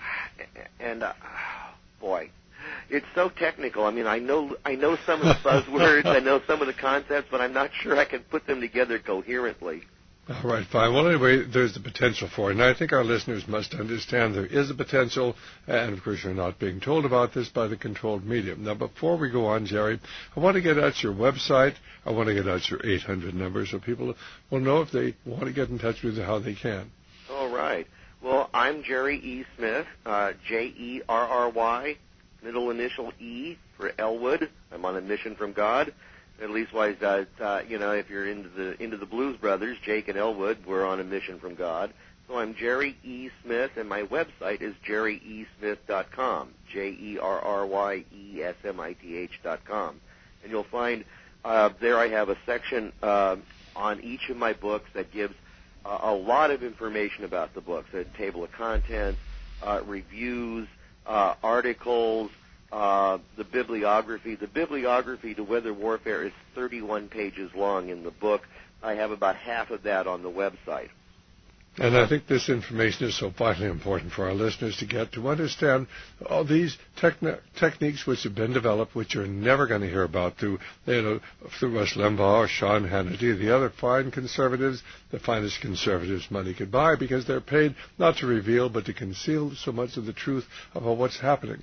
and uh, boy, it's so technical. I mean, I know I know some of the buzzwords, I know some of the concepts, but I'm not sure I can put them together coherently. All right, fine. Well, anyway, there's the potential for it. And I think our listeners must understand there is a potential, and of course you're not being told about this by the controlled media. Now, before we go on, Jerry, I want to get at your website. I want to get at your eight hundred number so people will know if they want to get in touch with you how they can. All right. Well, I'm Jerry E. Smith, uh, J E R R Y, middle initial E for Elwood. I'm on a mission from God. At least, wise, uh, uh, you know, if you're into the into the Blues Brothers, Jake and Elwood, we're on a mission from God. So I'm Jerry E. Smith, and my website is jerry e smith dot com, J E R R Y E S M I T H dot com. And you'll find uh, there I have a section uh, on each of my books that gives uh, a lot of information about the books, a table of contents, uh, reviews, uh, articles, Uh, the bibliography. The bibliography to weather warfare is thirty-one pages long in the book. I have about half of that on the website. And I think this information is so vitally important for our listeners to get, to understand all these techni- techniques which have been developed, which you're never going to hear about through, you know, through Rush Limbaugh or Sean Hannity, the other fine conservatives, the finest conservatives money could buy, because they're paid not to reveal but to conceal so much of the truth about what's happening.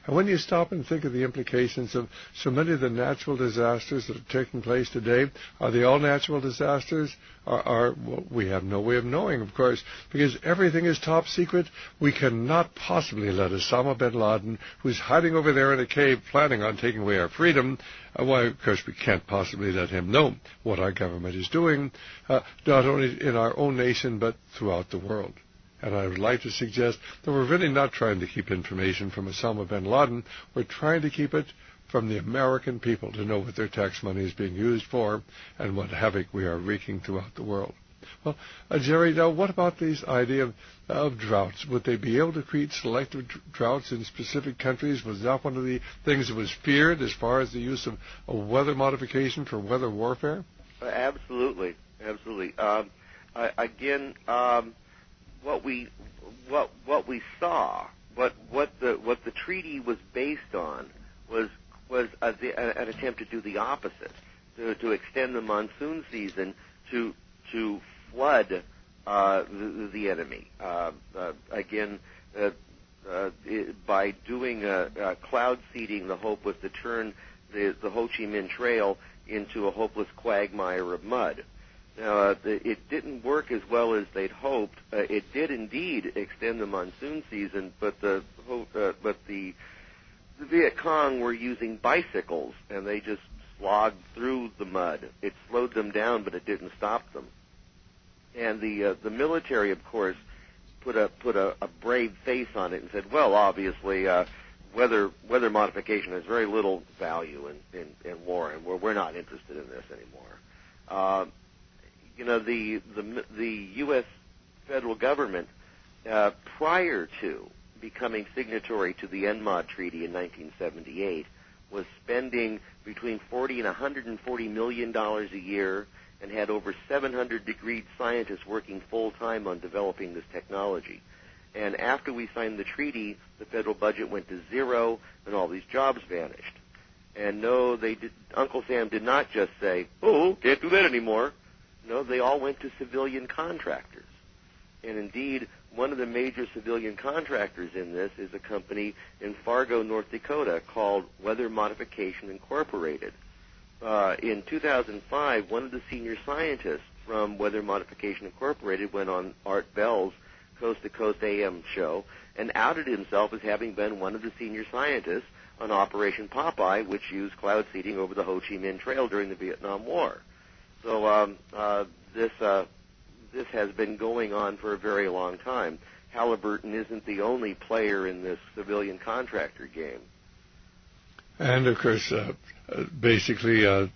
And when you stop and think of the implications of so many of the natural disasters that are taking place today, are they all natural disasters? Are, are well, we have no way of knowing, of course, because everything is top secret. We cannot possibly let Osama bin Laden, who's hiding over there in a cave planning on taking away our freedom, uh, why, of course, we can't possibly let him know what our government is doing, uh, not only in our own nation, but throughout the world. And I would like to suggest that we're really not trying to keep information from Osama bin Laden. We're trying to keep it from the American people to know what their tax money is being used for and what havoc we are wreaking throughout the world. Well, uh, Jerry, now what about this idea of, of droughts? Would they be able to create selective dr- droughts in specific countries? Was that one of the things that was feared as far as the use of, of weather modification for weather warfare? Uh, absolutely, absolutely. Um, I, again, um, what we what what we saw, what what the what the treaty was based on, was was a, a, an attempt to do the opposite, to, to extend the monsoon season to to flood uh, the, the enemy. Uh, uh, again, uh, uh, it, by doing a, a cloud seeding, the hope was to turn the, the Ho Chi Minh Trail into a hopeless quagmire of mud. Now, uh, the, it didn't work as well as they'd hoped. Uh, it did indeed extend the monsoon season, but the uh, but the the Viet Cong were using bicycles, and they just slogged through the mud. It slowed them down, but it didn't stop them. And the uh, the military, of course, put a put a, a brave face on it and said, well, obviously, uh, weather weather modification has very little value in, in, in war, and we're, we're not interested in this anymore. Uh, you know, the the the U S federal government, uh, prior to becoming signatory to the N M O D Treaty in nineteen seventy-eight, was spending between forty and one hundred forty million dollars a year, and had over seven hundred degreed scientists working full time on developing this technology. And after we signed the treaty, the federal budget went to zero, and all these jobs vanished. And no, they did, Uncle Sam did not just say, "Oh, can't do that anymore." No, they all went to civilian contractors. And indeed, one of the major civilian contractors in this is a company in Fargo, North Dakota, called Weather Modification Incorporated. Uh, in two thousand five, one of the senior scientists from Weather Modification Incorporated went on Art Bell's Coast to Coast A M show and outed himself as having been one of the senior scientists on Operation Popeye, which used cloud seeding over the Ho Chi Minh Trail during the Vietnam War. So um, uh, this uh, this has been going on for a very long time. Halliburton isn't the only player in this civilian contractor game. And, of course, uh, uh, basically, uh,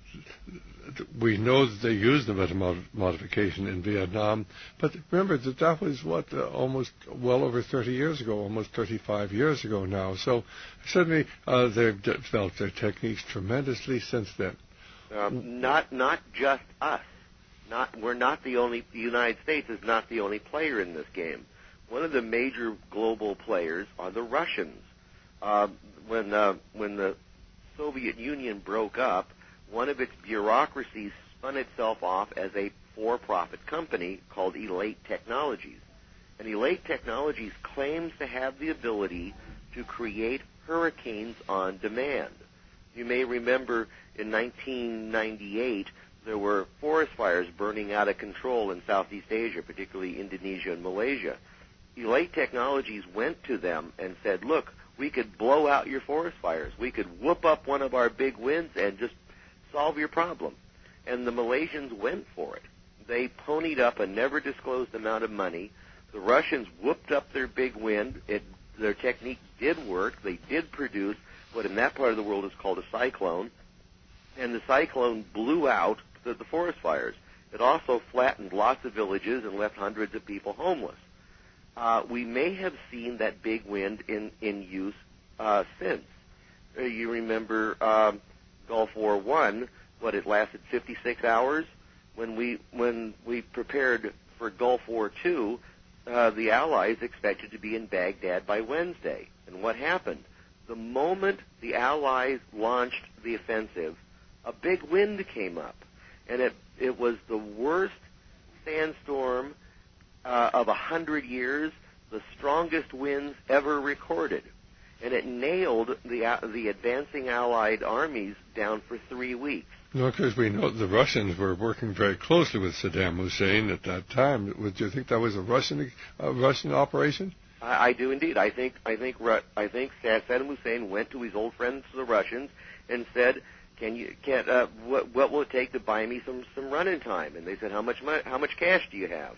we know that they used the weather mod- modification in Vietnam, but remember that that was, what, uh, almost well over thirty years ago, almost thirty-five years ago now. So certainly uh, they've developed their techniques tremendously since then. Uh, not not just us. Not we're not the only. The United States is not the only player in this game. One of the major global players are the Russians. Uh, when uh, when the Soviet Union broke up, one of its bureaucracies spun itself off as a for-profit company called Elate Technologies. And Elate Technologies claims to have the ability to create hurricanes on demand. You may remember in nineteen ninety-eight, there were forest fires burning out of control in Southeast Asia, particularly Indonesia and Malaysia. Elate Technologies went to them and said, look, we could blow out your forest fires. We could whoop up one of our big winds and just solve your problem. And the Malaysians went for it. They ponied up a never-disclosed amount of money. The Russians whooped up their big wind. It, their technique did work. They did produce what in that part of the world is called a cyclone. And the cyclone blew out the, the forest fires. It also flattened lots of villages and left hundreds of people homeless. Uh, we may have seen that big wind in, in use uh, since. Uh, you remember um, Gulf War One, what, it lasted fifty-six hours? When we when we prepared for Gulf War Two, uh, the Allies expected to be in Baghdad by Wednesday. And what happened? The moment the Allies launched the offensive, a big wind came up. And it, it was the worst sandstorm uh, of a hundred years, the strongest winds ever recorded. and it nailed the uh, the advancing Allied armies down for three weeks. No, because we know the Russians were working very closely with Saddam Hussein at that time. Would you think that was a Russian uh, Russian operation? I, I do indeed. I think I think I think Saddam Hussein went to his old friends, the Russians, and said, "Can you can uh, what what will it take to buy me some some run-in time?" And they said, "How much money, how much cash do you have?"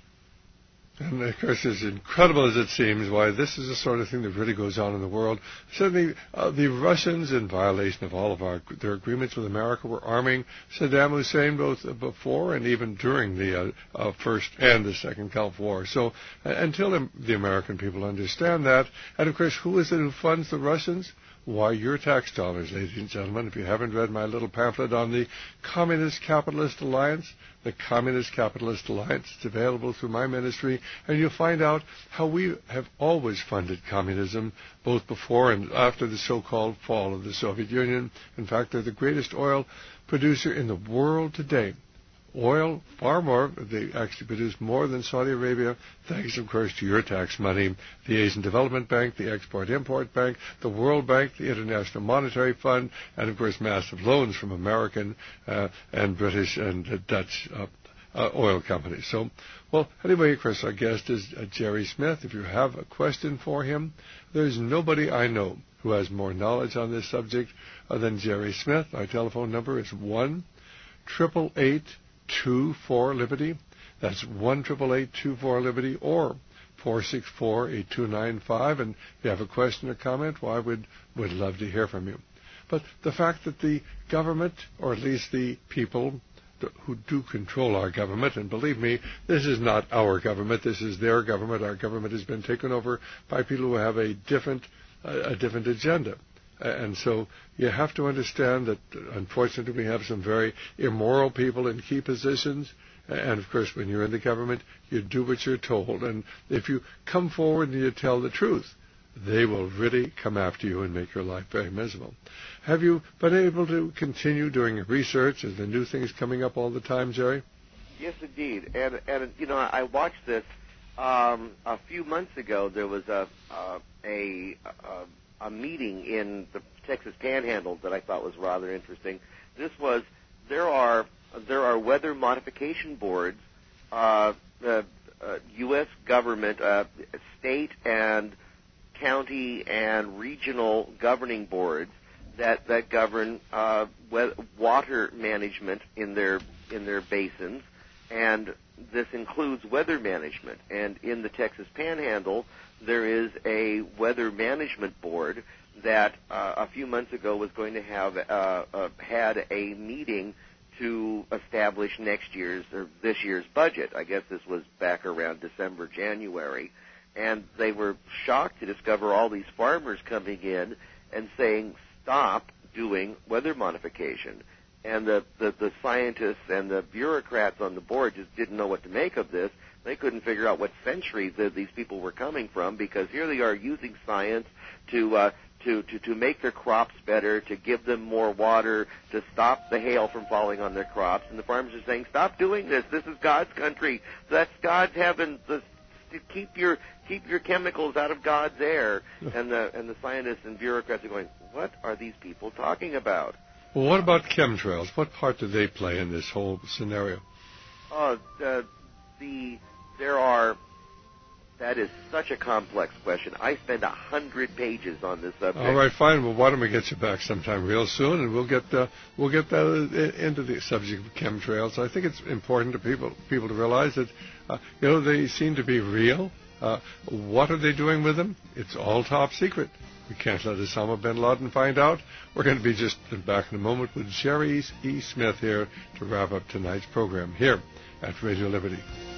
And of course, as incredible as it seems, why this is the sort of thing that really goes on in the world. Certainly, uh, the Russians, in violation of all of our their agreements with America, were arming Saddam Hussein both before and even during the uh, uh, first and the second Gulf War. So, uh, until the, the American people understand that, and of course, who is it who funds the Russians? Why, your tax dollars, ladies and gentlemen. If you haven't read my little pamphlet on the Communist Capitalist Alliance, the Communist Capitalist Alliance, it's available through my ministry, and you'll find out how we have always funded communism, both before and after the so-called fall of the Soviet Union. In fact, they're the greatest oil producer in the world today. Oil, far more, they actually produce more than Saudi Arabia, thanks, of course, to your tax money, the Asian Development Bank, the Export-Import Bank, the World Bank, the International Monetary Fund, and, of course, massive loans from American uh, and British and uh, Dutch uh, uh, oil companies. So, well, anyway, of course, our guest is uh, Jerry Smith. If you have a question for him, there's nobody I know who has more knowledge on this subject uh, than Jerry Smith. My telephone number is one eight eight eight two four Liberty. That's one eight eight eight two four Liberty, or four six four eight two nine five. And if you have a question or comment, well, I would would love to hear from you. But the fact that the government, or at least the people who do control our government, and believe me, this is not our government, this is their government. Our government has been taken over by people who have a different a different agenda. And so you have to understand that, unfortunately, we have some very immoral people in key positions. And, of course, when you're in the government, you do what you're told. And if you come forward and you tell the truth, they will really come after you and make your life very miserable. Have you been able to continue doing research? Is there new things coming up all the time, Jerry? Yes, indeed. And, and you know, I watched this um, a few months ago. There was a, uh, a, a a meeting in the Texas Panhandle that I thought was rather interesting. This was, there are there are weather modification boards, uh, uh, uh, U S government, uh, state and county and regional governing boards that, that govern uh, we- water management in their in their basins, and this includes weather management. And in the Texas Panhandle, there is a weather management board that uh, a few months ago was going to have uh, uh, had a meeting to establish next year's or this year's budget. I guess this was back around December, January, and they were shocked to discover all these farmers coming in and saying, "Stop doing weather modification." And the, the, the scientists and the bureaucrats on the board just didn't know what to make of this. They couldn't figure out what century the, these people were coming from, because here they are using science to, uh, to, to, to make their crops better, to give them more water, to stop the hail from falling on their crops. And the farmers are saying, "Stop doing this. This is God's country. That's God's heaven. The, to keep your keep your chemicals out of God's air." And the and the scientists and bureaucrats are going, "What are these people talking about?" Well, what about chemtrails? What part do they play in this whole scenario? Oh, uh, the there are. That is such a complex question. I spend a hundred pages on this subject. All right, fine. Well, why don't we get you back sometime real soon, and we'll get uh, we'll get that into the subject of chemtrails. I think it's important to people people to realize that uh, you know they seem to be real. Uh, what are they doing with them? It's all top secret. We can't let Osama bin Laden find out. We're going to be just back in a moment with Jerry E. Smith here to wrap up tonight's program here at Radio Liberty.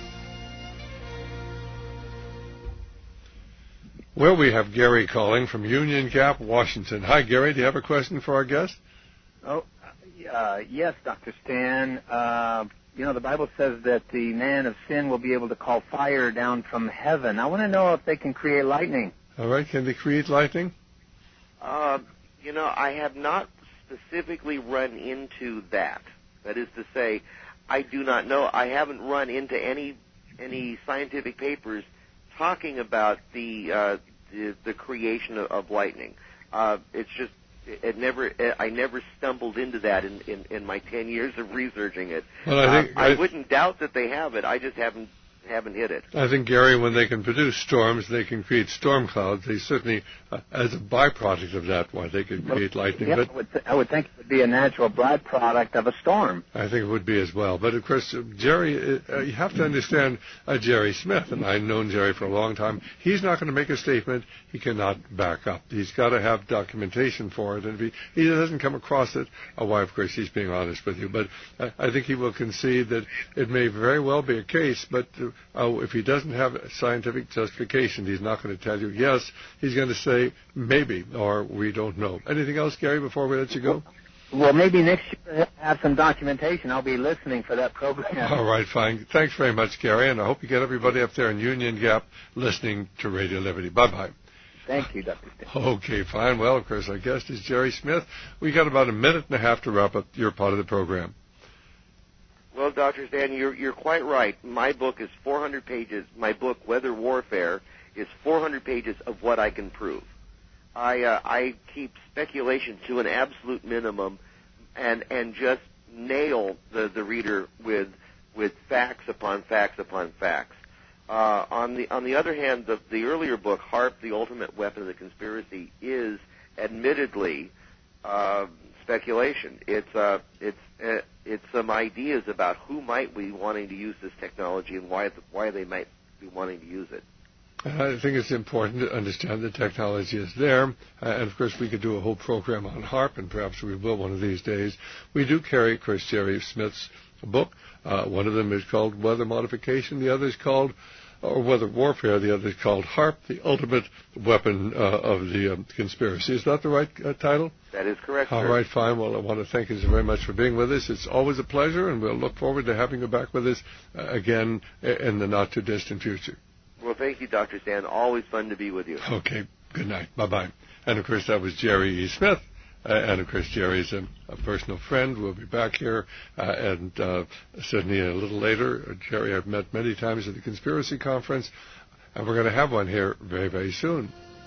Well, we have Gary calling from Union Gap, Washington. Hi, Gary. Do you have a question for our guest? Oh, uh, yes, Doctor Stan. Uh, you know, the Bible says that the man of sin will be able to call fire down from heaven. I want to know if they can create lightning. All right. Can they create lightning? Uh, you know, I have not specifically run into that. That is to say, I do not know. I haven't run into any any scientific papers talking about the uh, the, the creation of, of lightning. Uh, it's just it never I never stumbled into that in, in, in my ten years of researching it. Well, I, think, uh, I, I wouldn't doubt that they have it. I just haven't haven't hit it. I think, Gary, when they can produce storms, they can create storm clouds. They certainly, uh, as a byproduct of that, why they could create well, lightning. Yeah, but I would, th- I would think it would be a natural byproduct of a storm. I think it would be as well. But, of course, uh, Jerry, uh, you have to understand uh, Jerry Smith, and I've known Jerry for a long time. He's not going to make a statement he cannot back up. He's got to have documentation for it. And if he, he doesn't come across it, oh, why, of course, he's being honest with you. But uh, I think he will concede that it may very well be a case, but uh, if he doesn't have scientific justification, he's not going to tell you yes. He's going to say maybe, or we don't know. Anything else, Gary, before we let you go? Well, maybe next year he'll have some documentation. I'll be listening for that program. All right, fine. Thanks very much, Gary, and I hope you get everybody up there in Union Gap listening to Radio Liberty. Bye-bye. Thank you, Doctor Stan. Okay, fine. Well, of course, our guest is Jerry Smith. We got about a minute and a half to wrap up your part of the program. Well, Doctor Stan, you're, you're quite right. My book is four hundred pages. My book, Weather Warfare, is four hundred pages of what I can prove. I uh, I keep speculation to an absolute minimum, and and just nail the, the reader with with facts upon facts upon facts. Uh, on the on the other hand, the the earlier book, HAARP: The Ultimate Weapon of the Conspiracy, is admittedly uh, speculation. It's uh, it's uh, it's some ideas about who might be wanting to use this technology and why why they might be wanting to use it. I think it's important to understand the technology is there, uh, and of course we could do a whole program on HAARP, and perhaps we will one of these days. We do carry, of course, Jerry Smith's book. Uh, one of them is called Weather Modification, the other is called, or Weather Warfare, the other is called HAARP: The Ultimate Weapon uh, of the um, Conspiracy. Is that the right uh, title? That is correct, All sir. right, fine. Well, I want to thank you very much for being with us. It's always a pleasure, and we'll look forward to having you back with us uh, again in the not-too-distant future. Well, thank you, Doctor Stan. Always fun to be with you. Okay. Good night. Bye-bye. And, of course, that was Jerry E. Smith. Uh, and, of course, Jerry's a, a personal friend. We'll be back here. Uh, and uh, Sydney a little later. Uh, Jerry I've met many times at the Conspiracy Conference. And we're going to have one here very, very soon.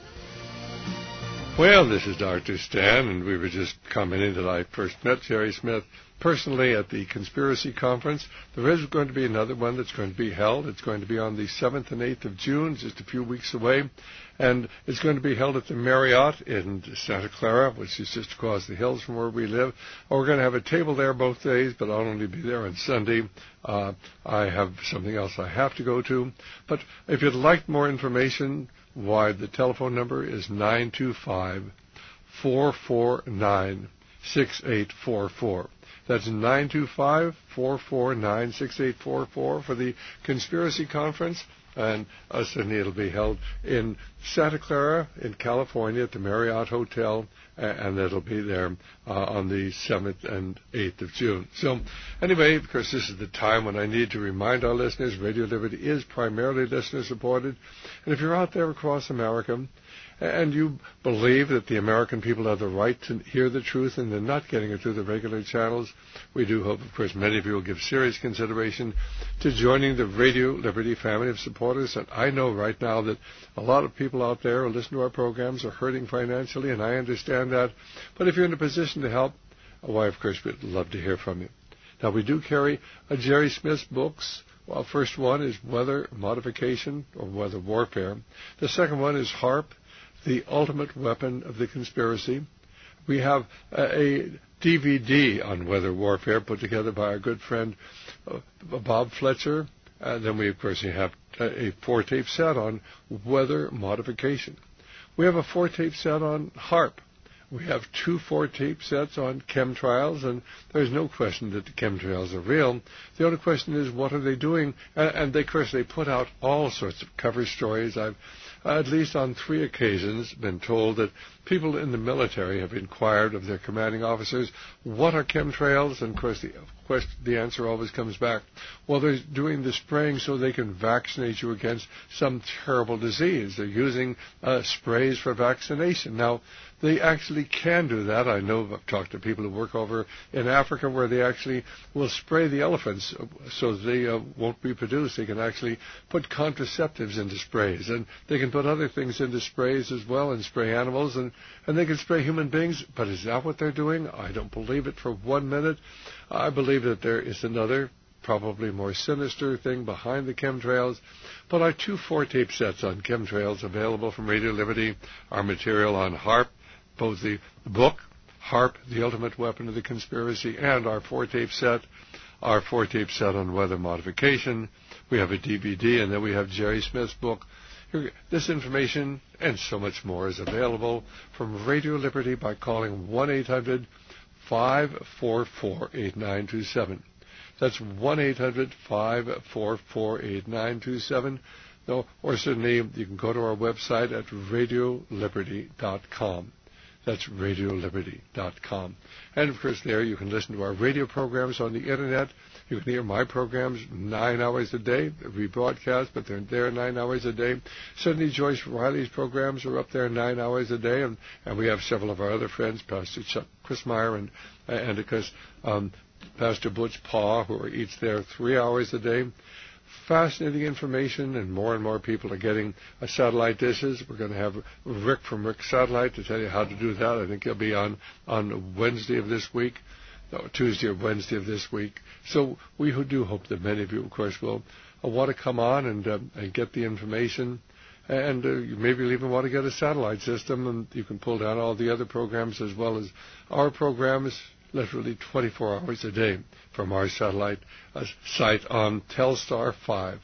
Well, this is Doctor Stan, and we were just commenting that I first met Jerry Smith personally at the Conspiracy Conference. There is going to be another one that's going to be held. It's going to be on the seventh and eighth of June, just a few weeks away. And it's going to be held at the Marriott in Santa Clara, which is just across the hills from where we live. We're going to have a table there both days, but I'll only be there on Sunday. Uh, I have something else I have to go to. But if you'd like more information, why, the telephone number is nine two five, four four nine, six eight four four. That's nine two five, four four nine, six eight four four for the Conspiracy Conference. And uh, Sydney, it'll be held in Santa Clara in California at the Marriott Hotel, and it'll be there uh, on the seventh and eighth of June. So anyway, of course, this is the time when I need to remind our listeners Radio Liberty is primarily listener-supported. And if you're out there across America and you believe that the American people have the right to hear the truth and they're not getting it through the regular channels, we do hope, of course, many of you will give serious consideration to joining the Radio Liberty family of supporters. And I know right now that a lot of people out there who listen to our programs are hurting financially, and I understand that. But if you're in a position to help, why, of course, we'd love to hear from you. Now, we do carry a Jerry Smith's books. Well, first one is Weather Modification, or Weather Warfare. The second one is HAARP: The Ultimate Weapon of the Conspiracy. We have a D V D on weather warfare put together by our good friend uh, Bob Fletcher. And then we, of course, have a four-tape set on weather modification. We have a four-tape set on HAARP. We have two four-tape sets on chemtrails, and there's no question that the chemtrails are real. The only question is, what are they doing? And, and they, of course, they put out all sorts of cover stories. I've at least on three occasions been told that people in the military have inquired of their commanding officers, what are chemtrails? And, of course, the, of course, the answer always comes back, well, they're doing the spraying so they can vaccinate you against some terrible disease. They're using uh, sprays for vaccination. Now, they actually can do that. I know I've talked to people who work over in Africa where they actually will spray the elephants so they uh, won't reproduce. They can actually put contraceptives into sprays, and they can put put other things into sprays as well and spray animals, and, and they can spray human beings. But is that what they're doing? I don't believe it for one minute. I believe that there is another, probably more sinister thing behind the chemtrails. But our two four-tape sets on chemtrails available from Radio Liberty, our material on HAARP, both the book, HAARP, The Ultimate Weapon of the Conspiracy, and our four-tape set, our four-tape set on weather modification. We have a D V D, and then we have Jerry Smith's book. This information and so much more is available from Radio Liberty by calling one eight hundred five four four eight nine two seven. That's one eight hundred five four four eight nine two seven. No, or certainly you can go to our website at radio liberty dot com. That's radio liberty dot com. And, of course, there you can listen to our radio programs on the Internet. You can hear my programs nine hours a day, rebroadcast, but they're there nine hours a day. Certainly Joyce Riley's programs are up there nine hours a day, and, and we have several of our other friends, Pastor Chuck Chrismeyer and, and of course, um, Pastor Butch Paw, who are each there three hours a day. Fascinating information, and more and more people are getting uh, satellite dishes. We're going to have Rick from Rick Satellite to tell you how to do that. I think he'll be on, on Wednesday of this week, no, Tuesday or Wednesday of this week. So we do hope that many of you, of course, will uh, want to come on and, uh, and get the information. And uh, you maybe even want to get a satellite system, and you can pull down all the other programs as well as our programs, literally twenty-four hours a day from our satellite uh, site on Telstar five.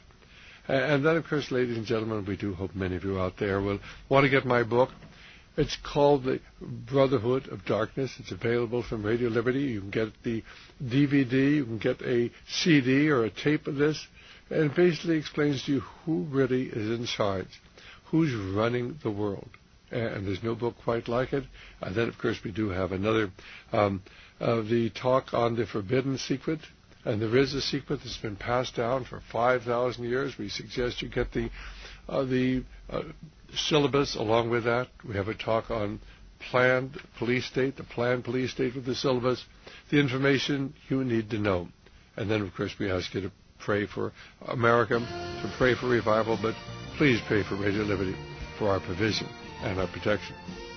And then, of course, ladies and gentlemen, we do hope many of you out there will want to get my book. It's called The Brotherhood of Darkness. It's available from Radio Liberty. You can get the D V D. You can get a C D or a tape of this. And it basically explains to you who really is in charge, who's running the world. And there's no book quite like it. And then, of course, we do have another, um, uh, the talk on the forbidden secret. And there is a secret that's been passed down for five thousand years. We suggest you get the uh, the uh, syllabus along with that. We have a talk on planned police state, the planned police state with the syllabus, the information you need to know. And then, of course, we ask you to pray for America, to pray for revival, but please pray for Radio Liberty, for our provision and our protection.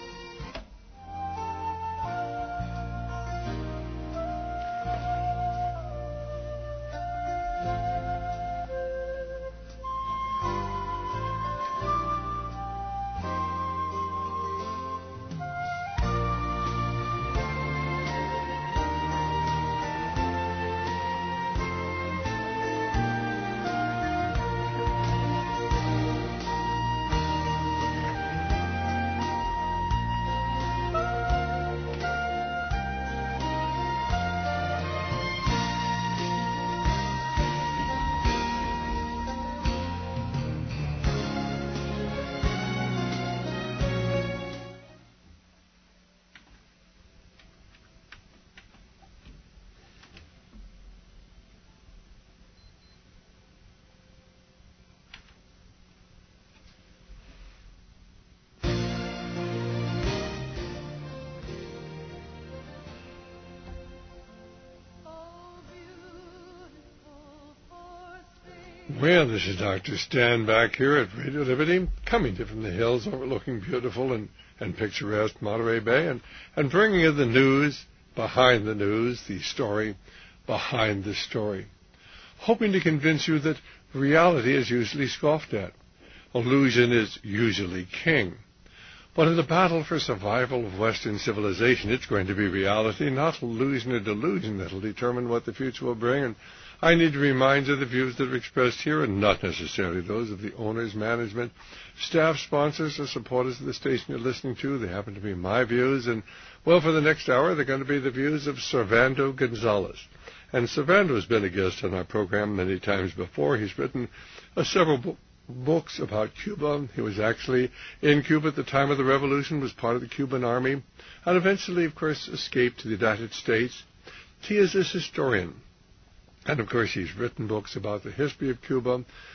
Well, this is Doctor Stan back here at Radio Liberty, coming to you from the hills overlooking beautiful and, and picturesque Monterey Bay, and, and bringing you the news behind the news, the story behind the story, hoping to convince you that reality is usually scoffed at. Illusion is usually king. But in the battle for survival of Western civilization, it's going to be reality, not illusion or delusion, that will determine what the future will bring. And I need to remind you the views that are expressed here are not necessarily those of the owners, management, staff, sponsors, or supporters of the station you're listening to. They happen to be my views. And, well, for the next hour, they're going to be the views of Servando Gonzalez. And Servando has been a guest on our program many times before. He's written uh, several books. books about Cuba. He was actually in Cuba at the time of the revolution, was part of the Cuban army, and eventually, of course, escaped to the United States. He is a historian. And, of course, he's written books about the history of Cuba,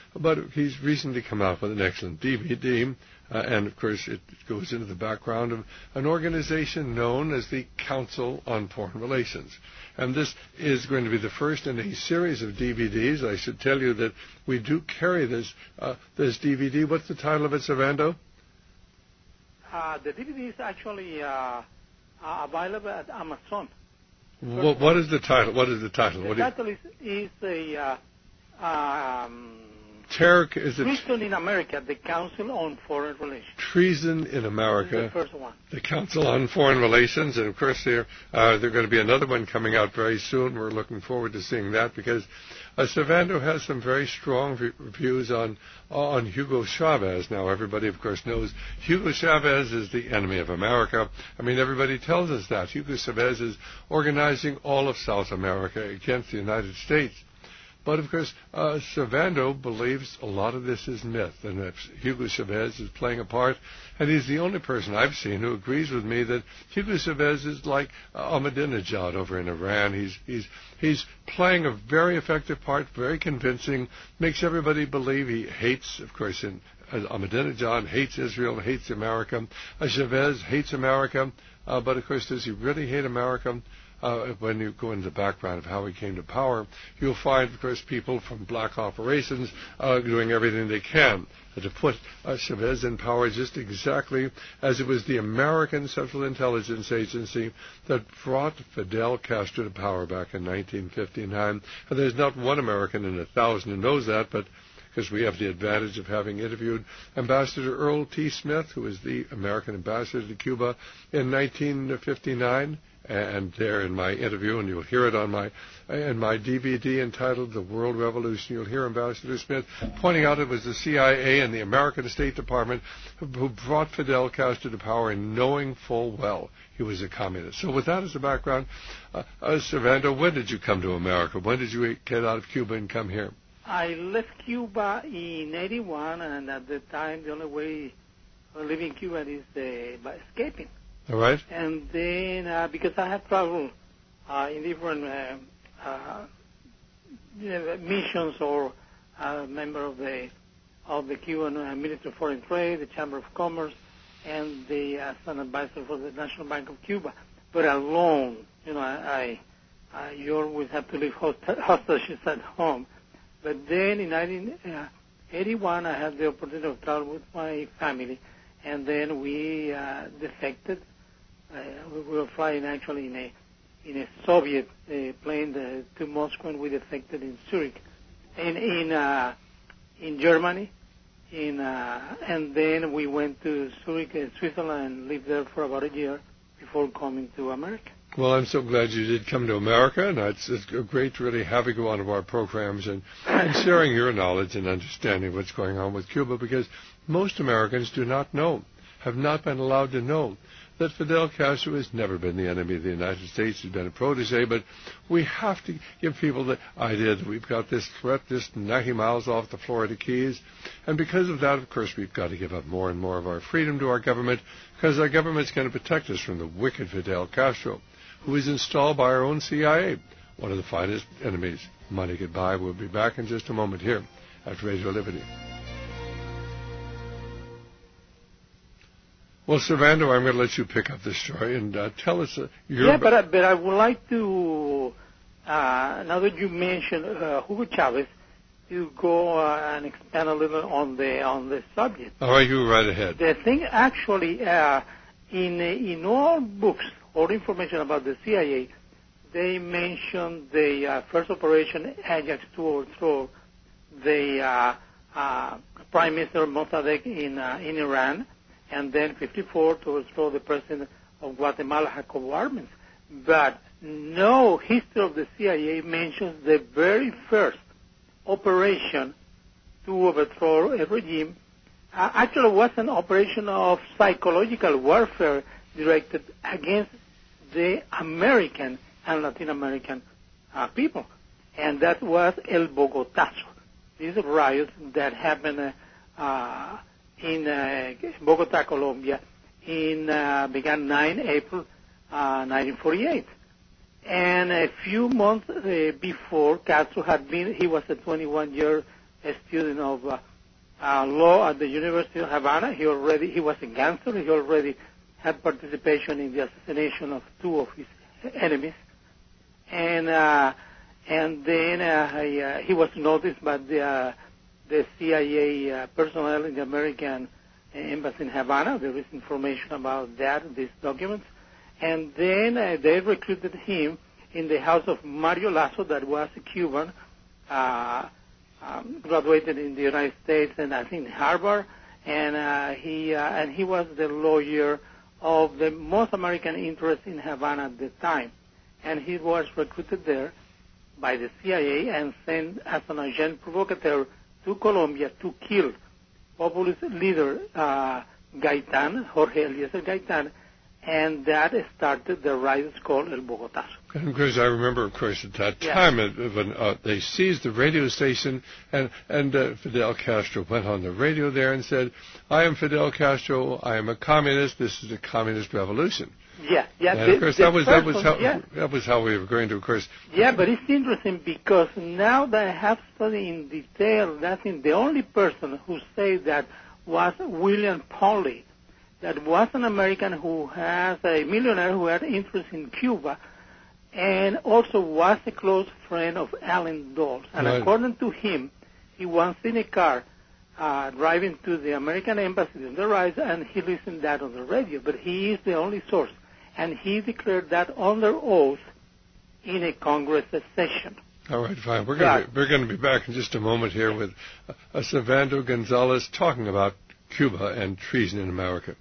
but he's recently come out with an excellent D V D, uh, and of course it goes into the background of an organization known as the Council on Foreign Relations. And this is going to be the first in a series of D V Ds. I should tell you that we do carry this uh, this D V D. What's the title of it, Servando? Uh, the D V D is actually uh, uh, available at Amazon. What, what is the title? What is the title? The what title is, is a uh, um, Terror is it Treason in America, the Council on Foreign Relations. Treason in America. This is the first one. The Council on Foreign Relations, and of course there uh, there's going to be another one coming out very soon. We're looking forward to seeing that because uh, Servando has some very strong v- views on on Hugo Chavez. Now everybody, of course, knows Hugo Chavez is the enemy of America. I mean, everybody tells us that Hugo Chavez is organizing all of South America against the United States. But, of course, uh, Servando believes a lot of this is myth, and that Hugo Chavez is playing a part. And he's the only person I've seen who agrees with me that Hugo Chavez is like uh, Ahmadinejad over in Iran. He's, he's, he's playing a very effective part, very convincing, makes everybody believe he hates, of course, in, uh, Ahmadinejad hates Israel, hates America. Uh, Chavez hates America, uh, but, of course, does he really hate America? Uh, when you go into the background of how he came to power, you'll find, of course, people from black operations uh, doing everything they can to put uh, Chavez in power just exactly as it was the American Central Intelligence Agency that brought Fidel Castro to power back in nineteen fifty-nine. And there's not one American in a thousand who knows that, but because we have the advantage of having interviewed Ambassador Earl T. Smith, who was the American ambassador to Cuba in nineteen fifty-nine. And there in my interview, and you'll hear it on my in my D V D entitled The World Revolution, you'll hear Ambassador Smith pointing out it was the C I A and the American State Department who brought Fidel Castro to power, and knowing full well he was a communist. So with that as a background, uh, uh, Servando, when did you come to America? When did you get out of Cuba and come here? I left Cuba in eighty-one, and at the time the only way of leaving Cuba is uh, by escaping. All right. And then, uh, because I have traveled uh, in different uh, uh, you know, missions or uh, member of the of the Cuban uh, Ministry of Foreign Trade, the Chamber of Commerce, and the uh, as an advisor for the National Bank of Cuba, but alone. You know, I, I, I you always have to leave host- hostages at home. But then in nineteen eighty-one, I had the opportunity to travel with my family, and then we uh, defected. Uh, we were flying actually in a in a Soviet uh, plane uh, to Moscow, and we defected in Zurich, in in uh, in Germany, in uh, and then we went to Zurich, uh, Switzerland, and lived there for about a year before coming to America. Well, I'm so glad you did come to America, and it's, it's great to really have you go on to our programs and, and sharing your knowledge and understanding what's going on with Cuba, because most Americans do not know, have not been allowed to know, that Fidel Castro has never been the enemy of the United States. He's been a protege, but we have to give people the idea that we've got this threat just ninety miles off the Florida Keys. And because of that, of course, we've got to give up more and more of our freedom to our government, because our government's going to protect us from the wicked Fidel Castro, who is installed by our own C I A, one of the finest enemies money could buy. We'll be back in just a moment here at Radio Liberty. Well, Servando, I'm going to let you pick up this story and uh, tell us. Uh, your yeah, but I, but I would like to, uh, now that you mentioned uh, Hugo Chavez, to go uh, and expand a little on the on the subject. All right, you right ahead. The thing actually, uh, in in all books or information about the C I A, they mention the uh, first operation Ajax to overthrow the uh, uh, Prime Minister Mossadegh in uh, in Iran. And then fifty-four to overthrow the president of Guatemala, Jacobo Arbenz. But no history of the C I A mentions the very first operation to overthrow a regime. Uh, actually, it was an operation of psychological warfare directed against the American and Latin American uh, people. And that was El Bogotazo. These riots that happened uh, uh, in uh, Bogota, Colombia, in uh, began nine April uh, nineteen forty-eight. And a few months uh, before, Castro had been, he was a twenty-one-year a student of uh, uh, law at the University of Havana. He already he was a gangster. He already had participation in the assassination of two of his enemies, and uh, and then uh, he, uh, he was noticed by the uh, the C I A uh, personnel in the American embassy in Havana. There is information about that, these documents. And then uh, they recruited him in the house of Mario Lasso, that was a Cuban, uh, um, graduated in the United States and I think Harvard. And uh, he uh, and he was the lawyer of the most American interest in Havana at the time. And he was recruited there by the C I A and sent as an agent provocateur to Colombia to kill populist leader uh, Gaitan, Jorge Eliezer Gaitan, and that started the riots called El Bogotazo. And of course, I remember, of course, at that yes. time, it, when, uh, they seized the radio station, and, and uh, Fidel Castro went on the radio there and said, I am Fidel Castro, I am a communist, this is a communist revolution. Yeah, yeah. And the, of course, the that was, that, was person, how, yeah. that was how we were going to, of course. Yeah, but it's interesting because now that I have studied in detail, that's in the only person who said that was William Pauly, that was an American who has a millionaire who had interest in Cuba, and also was a close friend of Allen Dulles. And right. according to him, he was in a car uh, driving to the American embassy on the rise, and he listened that on the radio. But he is the only source, and he declared that under oath in a Congress session. All right, fine. We're going to be, we're going to be back in just a moment here with uh, Servando Gonzalez talking about Cuba and treason in America.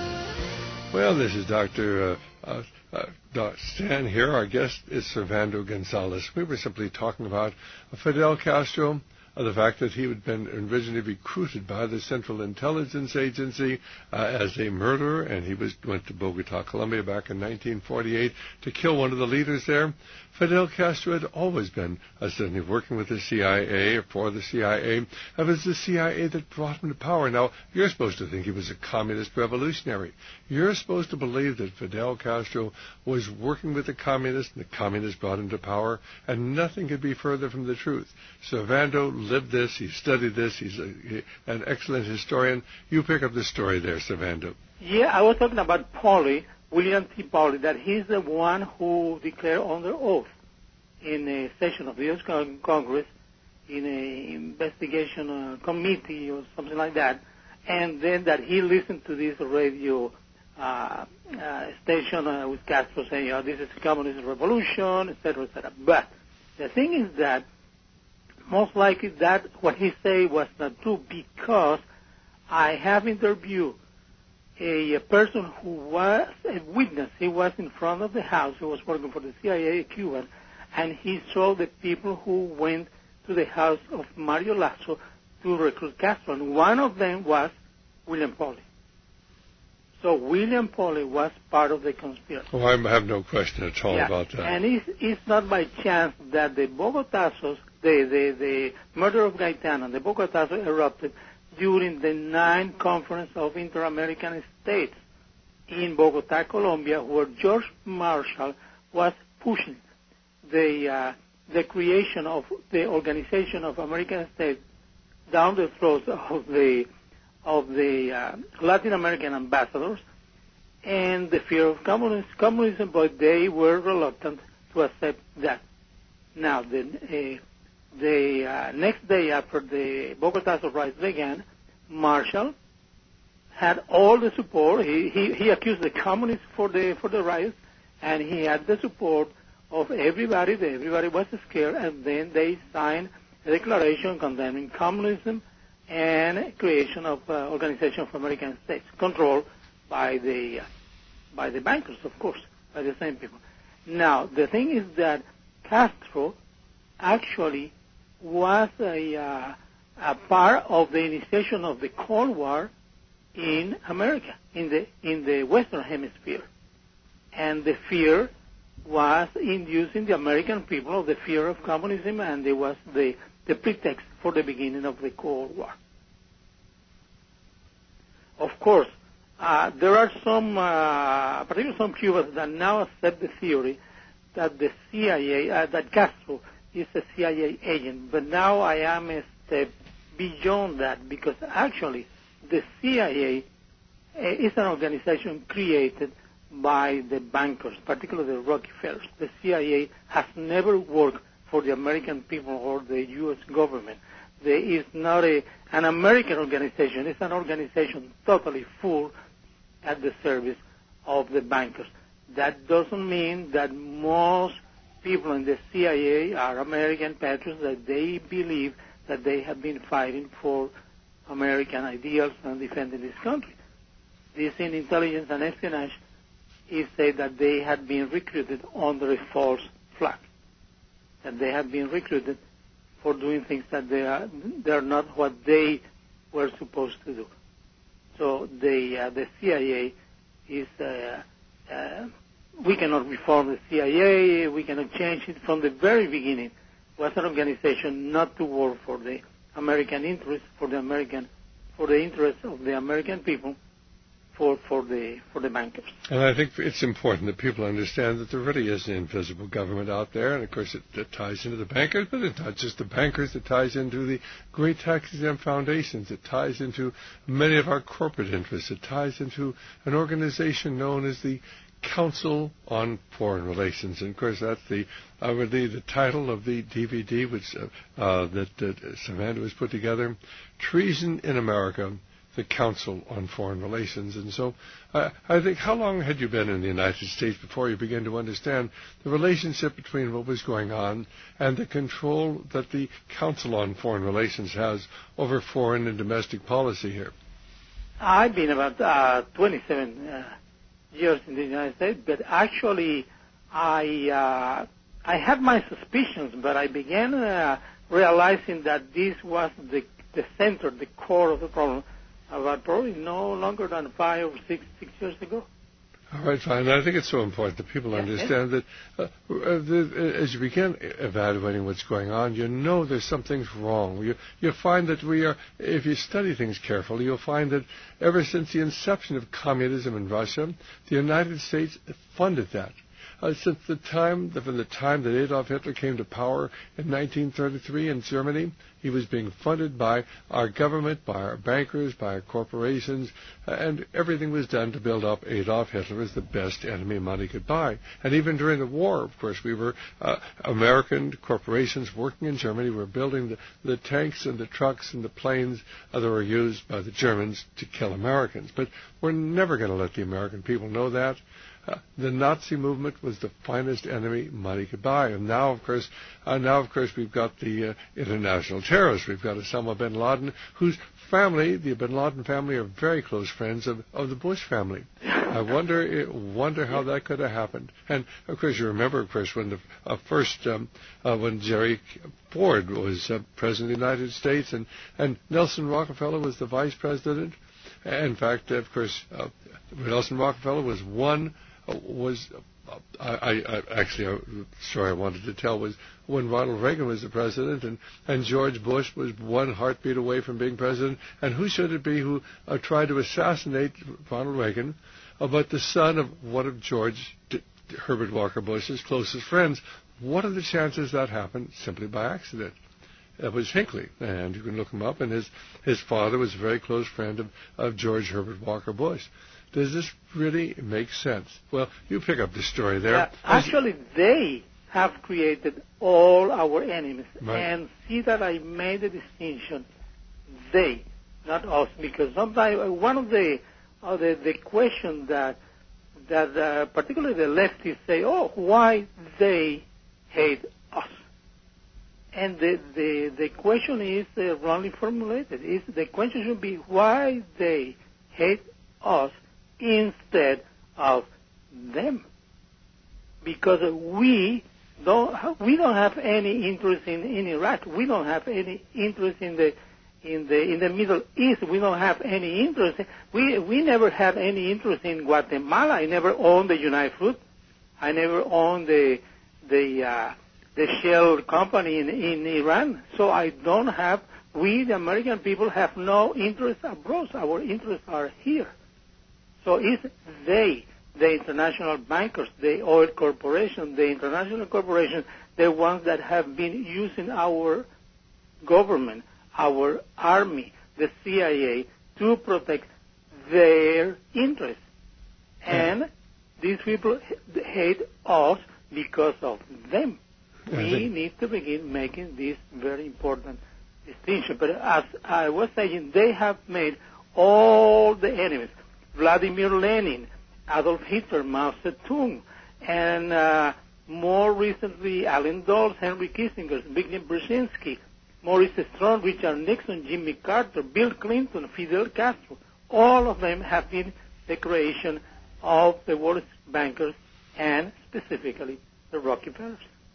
Well, this is Doctor Uh, uh, uh, Stan here. Our guest is Servando Gonzalez. We were simply talking about Fidel Castro, uh, the fact that he had been originally recruited by the Central Intelligence Agency uh, as a murderer, and he was went to Bogota, Colombia back in nineteen forty-eight to kill one of the leaders there. Fidel Castro had always been uh, certainly working with the C I A or for the C I A. It was the C I A that brought him to power. Now, you're supposed to think he was a communist revolutionary. You're supposed to believe that Fidel Castro was working with the communists and the communists brought him to power, and nothing could be further from the truth. Servando lived this. He studied this. He's a, he, an excellent historian. You pick up the story there, Servando. Yeah, I was talking about Pauly, William T. Pauly, that he's the one who declared under oath in a session of the U S Congress in an investigation uh, committee or something like that, and then that he listened to this radio uh, uh, station uh, with Castro saying, oh, this is a communist revolution, et cetera, et cetera. But the thing is that most likely that what he said was not true, because I have interviewed A, a person who was a witness. He was in front of the house. He was working for the C I A, Cuban, and he saw the people who went to the house of Mario Lasso to recruit Castro, and one of them was William Pauly. So William Pauly was part of the conspiracy. Oh, I have no question at all yeah. about that. And it's, it's not by chance that the Bogotazos, the, the, the murder of Gaitan and the Bogotazos erupted during the ninth Conference of Inter-American States in Bogota, Colombia, where George Marshall was pushing the uh, the creation of the Organization of American States down the throats of the of the uh, Latin American ambassadors, and the fear of communism, communism, but they were reluctant to accept that. Now, the uh, The uh, next day after the Bogota riots began, Marshall had all the support. He, he, he accused the communists for the for the riots, and he had the support of everybody. Everybody was scared, and then they signed a declaration condemning communism and creation of uh, Organization of American States, controlled by the uh, by the bankers, of course, by the same people. Now, the thing is that Castro actually was a, uh, a part of the initiation of the Cold War in America, in the in the Western Hemisphere, and the fear was inducing the American people of the fear of communism, and it was the the pretext for the beginning of the Cold War. Of course, uh, there are some, uh, particularly some Cubans, that now accept the theory that the C I A, uh, that Castro is a C I A agent. But now I am este, beyond that, because actually the C I A is an organization created by the bankers, particularly the Rockefellers. The C I A has never worked for the American people or the U S government. There is not a, an American organization. It's an organization totally full at the service of the bankers. That doesn't mean that most people in the C I A are American patriots, that they believe that they have been fighting for American ideals and defending this country. This in intelligence and espionage is said that they had been recruited under a false flag, that they have been recruited for doing things that they are they are not what they were supposed to do. So the uh, the C I A is uh, uh, we cannot reform the C I A. We cannot change it. From the very beginning, it was an organization not to work for the American interest, for the American for the interests of the American people. For, for the for the bankers. And I think it's important that people understand that there really is an invisible government out there, and of course it, it ties into the bankers, but it's not just the bankers, it ties into the great tax-exempt foundations, it ties into many of our corporate interests, it ties into an organization known as the Council on Foreign Relations. And of course that's the uh, the, the title of the D V D which uh, uh, that, that Savannah has put together, Treason in America, the Council on Foreign Relations. And so uh, I think, how long had you been in the United States before you began to understand the relationship between what was going on and the control that the Council on Foreign Relations has over foreign and domestic policy here? I've been about uh, twenty-seven uh, years in the United States, but actually I uh, I had my suspicions, but I began uh, realizing that this was the, the center, the core of the problem, about probably no longer than five or six, six years ago. All right, fine. I think it's so important that people yes, understand yes. that uh, uh, the, as you begin evaluating what's going on, you know there's something's wrong. You, you find that we are, if you study things carefully, you'll find that ever since the inception of communism in Russia, the United States funded that. Uh, since the time, from the time that Adolf Hitler came to power in nineteen thirty-three in Germany, he was being funded by our government, by our bankers, by our corporations, uh, and everything was done to build up Adolf Hitler as the best enemy money could buy. And even during the war, of course, we were uh, American corporations working in Germany were building the, the tanks and the trucks and the planes uh, that were used by the Germans to kill Americans. But we're never going to let the American people know that. Uh, the Nazi movement was the finest enemy money could buy, and now, of course, uh, now of course, we've got the uh, international terrorists. We've got Osama bin Laden, whose family, the bin Laden family, are very close friends of, of the Bush family. I wonder, wonder how that could have happened. And of course, you remember, of course, when the uh, first, um, uh, when Jerry Ford was uh, president of the United States, and and Nelson Rockefeller was the vice president. In fact, of course, uh, Nelson Rockefeller was one. was uh, I, I actually uh, the story I wanted to tell was when Ronald Reagan was the president, and, and George Bush was one heartbeat away from being president. And who should it be who uh, tried to assassinate Ronald Reagan, uh, but the son of one of George D- Herbert Walker Bush's closest friends? What are the chances that happened simply by accident? That was Hinckley, and you can look him up. And his his father was a very close friend of, of George Herbert Walker Bush. Does this really make sense? Well, you pick up the story there. Uh, actually, they have created all our enemies. Right. And see that I made the distinction, they, not us, because sometimes one of the uh, the, the question that that uh, particularly the leftists say, oh, why they hate us? And the the, the question is uh, wrongly formulated. Is the question should be why they hate us instead of them, because we don't have, we don't have any interest in, in Iraq. We don't have any interest in the in the in the Middle East. We don't have any interest. We we never had any interest in Guatemala. I never owned the United Fruit. I never owned the the uh, the Shell company in in Iran. So I don't have. We the American people have no interest abroad. Our interests are here. So it's they, the international bankers, the oil corporation, the international corporation, the ones that have been using our government, our army, the C I A, to protect their interests. And these people hate us because of them. We need to begin making this very important distinction. But as I was saying, they have made all the enemies. Vladimir Lenin, Adolf Hitler, Mao Zedong, and uh, more recently, Allen Dulles, Henry Kissinger, Zbigniew Brzezinski, Maurice Strong, Richard Nixon, Jimmy Carter, Bill Clinton, Fidel Castro. All of them have been the creation of the Wall Street bankers and specifically the Rockefellers.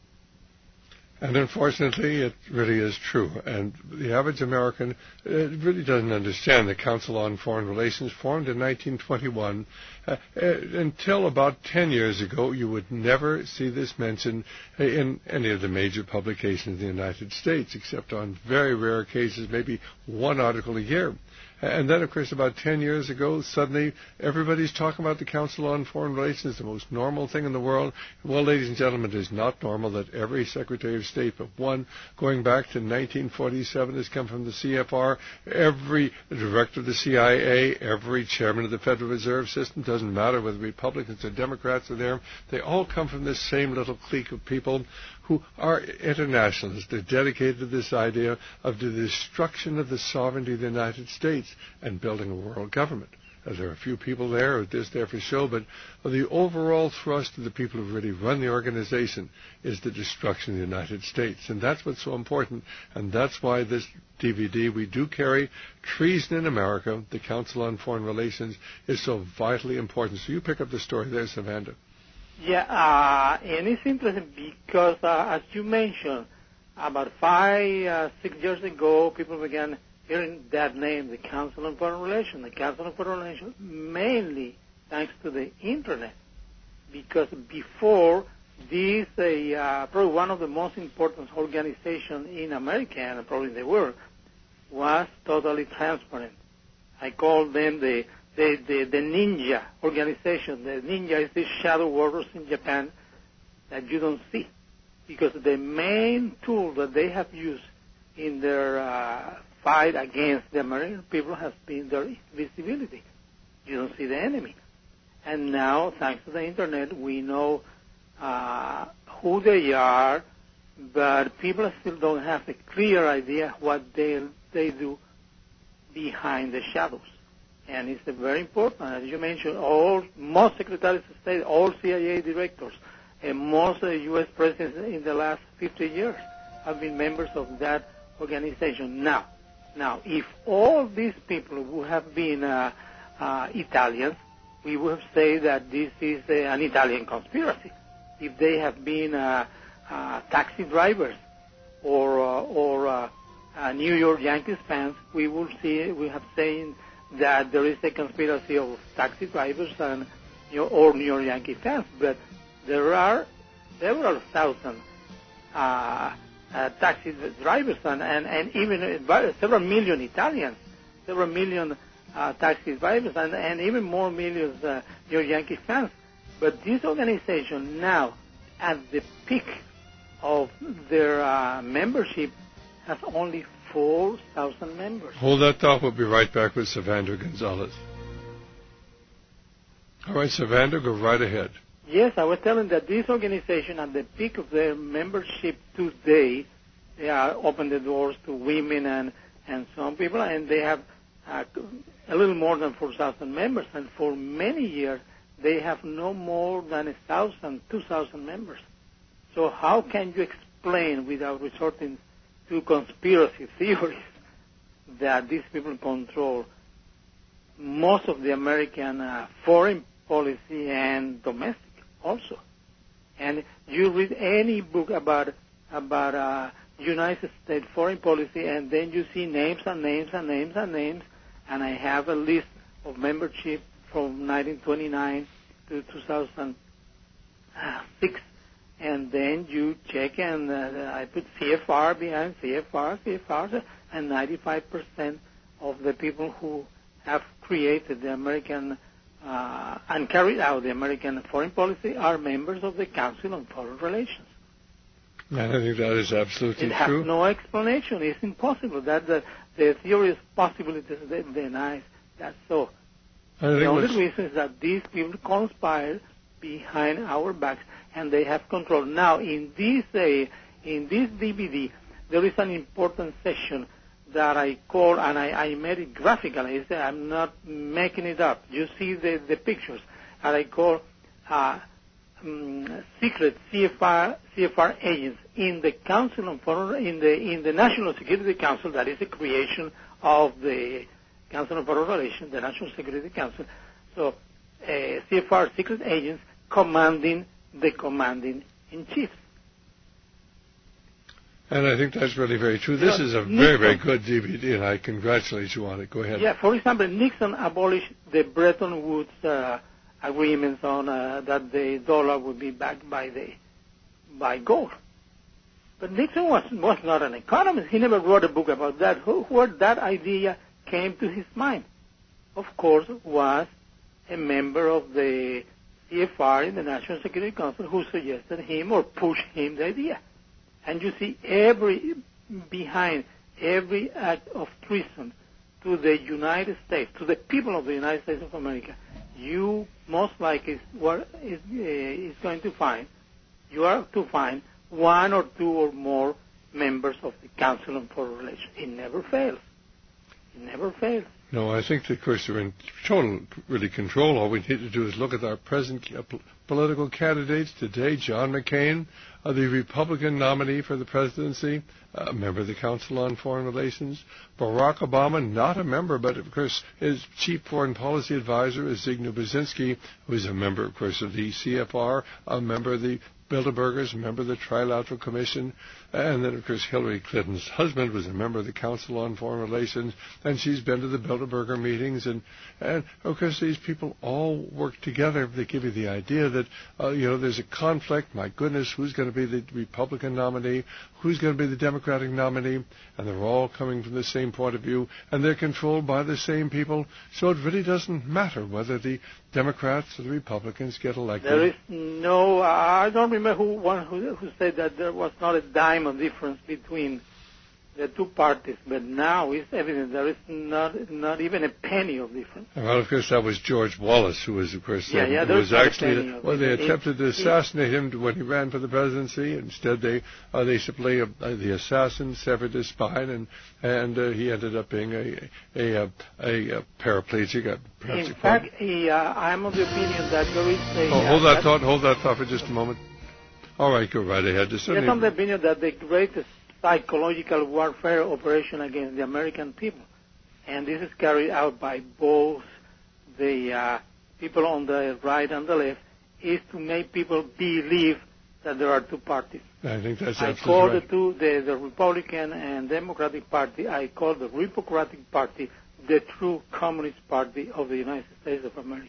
And unfortunately, it really is true. And the average American uh, really doesn't understand the Council on Foreign Relations, formed in nineteen twenty-one. Uh, uh, until about ten years ago, you would never see this mentioned in any of the major publications in the United States, except on very rare cases, maybe one article a year. And then, of course, about ten years ago, suddenly everybody's talking about the Council on Foreign Relations, the most normal thing in the world. Well, ladies and gentlemen, it is not normal that every Secretary of State but one, going back to nineteen forty-seven, has come from the C F R. Every director of the C I A, every chairman of the Federal Reserve System, doesn't matter whether Republicans or Democrats are there, they all come from this same little clique of people who are internationalists. They're dedicated to this idea of the destruction of the sovereignty of the United States and building a world government. Uh, there are a few people there, or just there for show, but the overall thrust of the people who really run the organization is the destruction of the United States. And that's what's so important, and that's why this D V D we do carry, Treason in America, the Council on Foreign Relations, is so vitally important. So you pick up the story there, Savanda. Yeah, uh, and it's interesting because, uh, as you mentioned, about five, uh, six years ago, people began hearing that name, the Council on Foreign Relations. The Council on Foreign Relations, mainly thanks to the Internet, because before this, uh, probably one of the most important organizations in America and probably in the world, was totally transparent. I call them the The, the, the ninja organization. The ninja is the shadow warriors in Japan that you don't see, because the main tool that they have used in their uh, fight against the American people has been their visibility. You don't see the enemy. And now, thanks to the Internet, we know uh, who they are, but people still don't have a clear idea what they, they do behind the shadows. And it's very important, as you mentioned, all most secretaries of state, all C I A directors, and most uh, U S presidents in the last fifty years have been members of that organization. Now, now, if all these people who have been uh, uh, Italians, we would say that this is uh, an Italian conspiracy. If they have been uh, uh, taxi drivers or uh, or uh, uh, New York Yankees fans, we will see we have seen that there is a conspiracy of taxi drivers and you know, or New York Yankee fans, but there are several thousand uh, uh, taxi drivers and, and, and even uh, several million Italians, several million uh, taxi drivers, and, and even more millions uh, New York Yankee fans. But this organization now, at the peak of their uh, membership, has only four thousand members. Hold that thought. We'll be right back with Savanda Gonzalez. All right, Savanda, go right ahead. Yes, I was telling that this organization, at the peak of their membership today, they are open the doors to women and, and some people, and they have uh, a little more than four thousand members. And for many years, they have no more than one thousand, two thousand members. So how can you explain, without resorting to conspiracy theories, that these people control most of the American uh, foreign policy and domestic also? And you read any book about about uh, United States foreign policy, and then you see names and names and names and names. And I have a list of membership from nineteen twenty-nine to two thousand six. And then you check, and uh, I put C F R behind C F R, C F R, and ninety-five percent of the people who have created the American uh, and carried out the American foreign policy are members of the Council on Foreign Relations. And I think that is absolutely it has true. no explanation. It's impossible. That the, the theory is possibilities that denies that's so. The only reason is that these people conspire behind our backs, and they have control. Now, in this uh, in this D V D, there is an important section that I call, and I, I made it graphically. I'm not making it up. You see the, the pictures, and I call uh, um, secret C F R C F R agents in the Council on Foreign in the in the National Security Council. That is a creation of the Council on Foreign Relations, the National Security Council. So, uh, C F R secret agents commanding the commanding in chief. And I think that's really very true. This you is know, a Nixon, very, very good D V D, and I congratulate you on it. Go ahead. Yeah, for example, Nixon abolished the Bretton Woods uh, agreements on uh, that the dollar would be backed by the by gold. But Nixon was was not an economist. He never wrote a book about that. Who, where that idea came to his mind, of course, was a member of the C F R in the National Security Council who suggested him or pushed him the idea. And you see, every behind every act of treason to the United States, to the people of the United States of America, you most likely what is uh, is going to find, you are to find one or two or more members of the Council on Foreign Relations. It never fails. It never fails. No, I think, of course, they're in total, really, control. All we need to do is look at our present uh, political candidates today. John McCain, uh, the Republican nominee for the presidency, a member of the Council on Foreign Relations. Barack Obama, not a member, but, of course, his chief foreign policy advisor is Zbigniew Brzezinski, who is a member, of course, of the C F R, a member of the Bilderbergers, a member of the Trilateral Commission, and then, of course, Hillary Clinton's husband was a member of the Council on Foreign Relations, and she's been to the Bilderberger meetings, and, and of course, these people all work together. They give you the idea that, uh, you know, there's a conflict. My goodness, who's going to be the Republican nominee? Who's going to be the Democratic nominee? And they're all coming from the same point of view, and they're controlled by the same people, so it really doesn't matter whether the Democrats or the Republicans get elected. There is no, I don't remember who one who, who said that there was not a dime of difference between the two parties, but now it's evident there is not not even a penny of difference. Well, of course, that was George Wallace, who was, of course, yeah, uh, yeah, who was actually, well, they it, attempted to assassinate him when he ran for the presidency. Instead, they uh, they simply, uh, the assassin severed his spine, and and uh, he ended up being a a a, a, a paraplegic. A, In fact, he, uh, I'm of the opinion that there is a. Oh, hold uh, that thought. Hold that thought for just a moment. All right, go right ahead. Yes, I'm of the opinion that the greatest psychological warfare operation against the American people, and this is carried out by both the uh, people on the right and the left, is to make people believe that there are two parties. I think that's I absolutely call right. the two, the, the Republican and Democratic Party, I call the Republican Party the true Communist Party of the United States of America.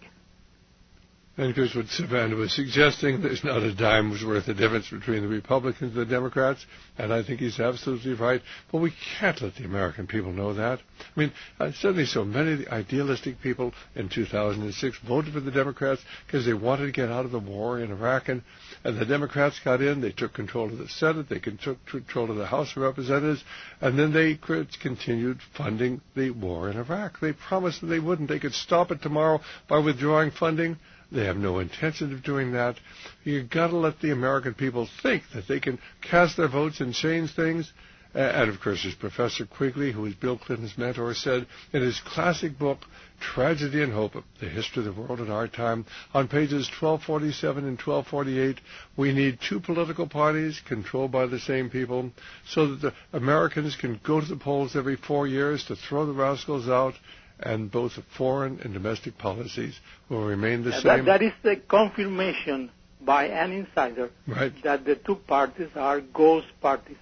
And of course, what Savannah was suggesting, there's not a dime's worth of difference between the Republicans and the Democrats, and I think he's absolutely right. But we can't let the American people know that. I mean, uh, suddenly so many of the idealistic people in two thousand six voted for the Democrats because they wanted to get out of the war in Iraq, and, and the Democrats got in, they took control of the Senate, they took control of the House of Representatives, and then they continued funding the war in Iraq. They promised that they wouldn't. They could stop it tomorrow by withdrawing funding. They have no intention of doing that. You've got to let the American people think that they can cast their votes and change things. Uh, and, of course, as Professor Quigley, who was Bill Clinton's mentor, said in his classic book, Tragedy and Hope, The History of the World in Our Time, on pages twelve forty-seven and twelve forty-eight, we need two political parties controlled by the same people so that the Americans can go to the polls every four years to throw the rascals out, and both foreign and domestic policies will remain the yeah, same. That, that is the confirmation by an insider right. that the two parties are ghost parties.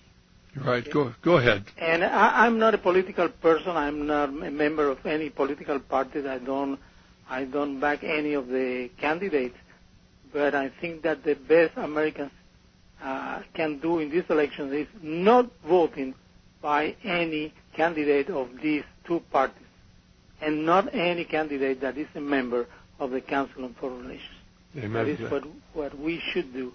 Right. Go go ahead. And I, I'm not a political person. I'm not a member of any political party. I don't I don't back any of the candidates. But I think that the best Americans uh, can do in this election is not voting by any candidate of these two parties, and not any candidate that is a member of the Council on Foreign Relations. Amen. That is what, what we should do.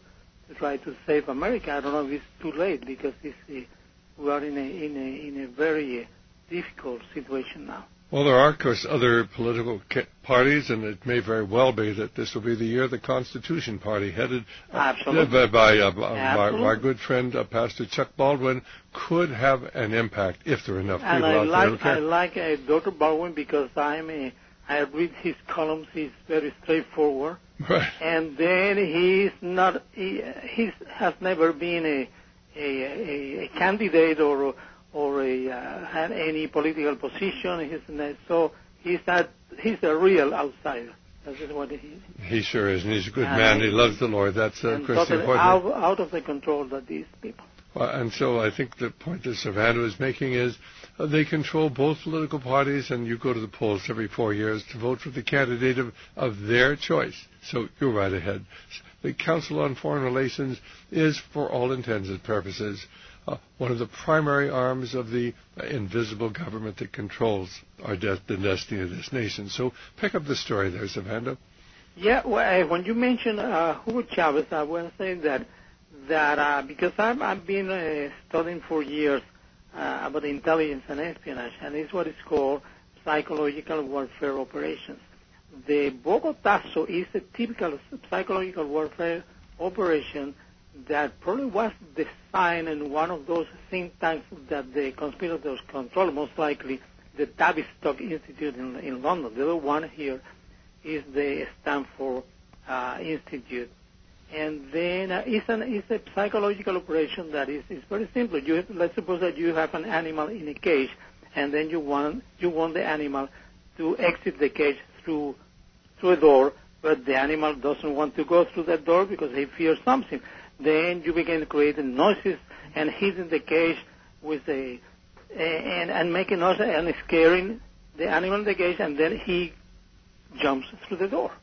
to try to save America. I don't know if it's too late because it's, uh, we are in a, in a, in a very uh, difficult situation now. Well, there are, of course, other political ca- parties, and it may very well be that this will be the year the Constitution Party, headed uh, by, by, uh, by my good friend uh, Pastor Chuck Baldwin, could have an impact if there are enough and people I out like, there. Okay. I like uh, Doctor Baldwin because I'm a, I read his columns. He's very straightforward, right. And then he's not. He he's, has never been a a, a, a candidate or. or a, uh, had any political position. He's, so he's not, he's a real outsider. That's what he is. He sure is, and he's a good and man. I, he loves the Lord. That's uh, Christian totally out, out of the control of these people. Well, and so I think the point that Savannah is making is uh, they control both political parties, and you go to the polls every four years to vote for the candidate of, of their choice. So you're right ahead. The Council on Foreign Relations is, for all intents and purposes, Uh, one of the primary arms of the uh, invisible government that controls our de- the destiny of this nation. So pick up the story there, Savannah. Yeah, well, when you mentioned uh, Hugo Chavez, I want to say that that uh, because I've, I've been uh, studying for years uh, about intelligence and espionage, and it's what is called psychological warfare operations. The Bogotazo is a typical psychological warfare operation that probably was designed in one of those think tanks that the conspirators control, most likely the Tavistock Institute in, in London. The other one here is the Stanford uh, Institute. And then uh, it's, an, it's a psychological operation that is, is very simple. You, let's suppose that you have an animal in a cage, and then you want, you want the animal to exit the cage through, through a door, but the animal doesn't want to go through that door because he fears something. Then you begin creating noises and hitting the cage with a and, and making noise and scaring the animal in the cage, and then he jumps through the door.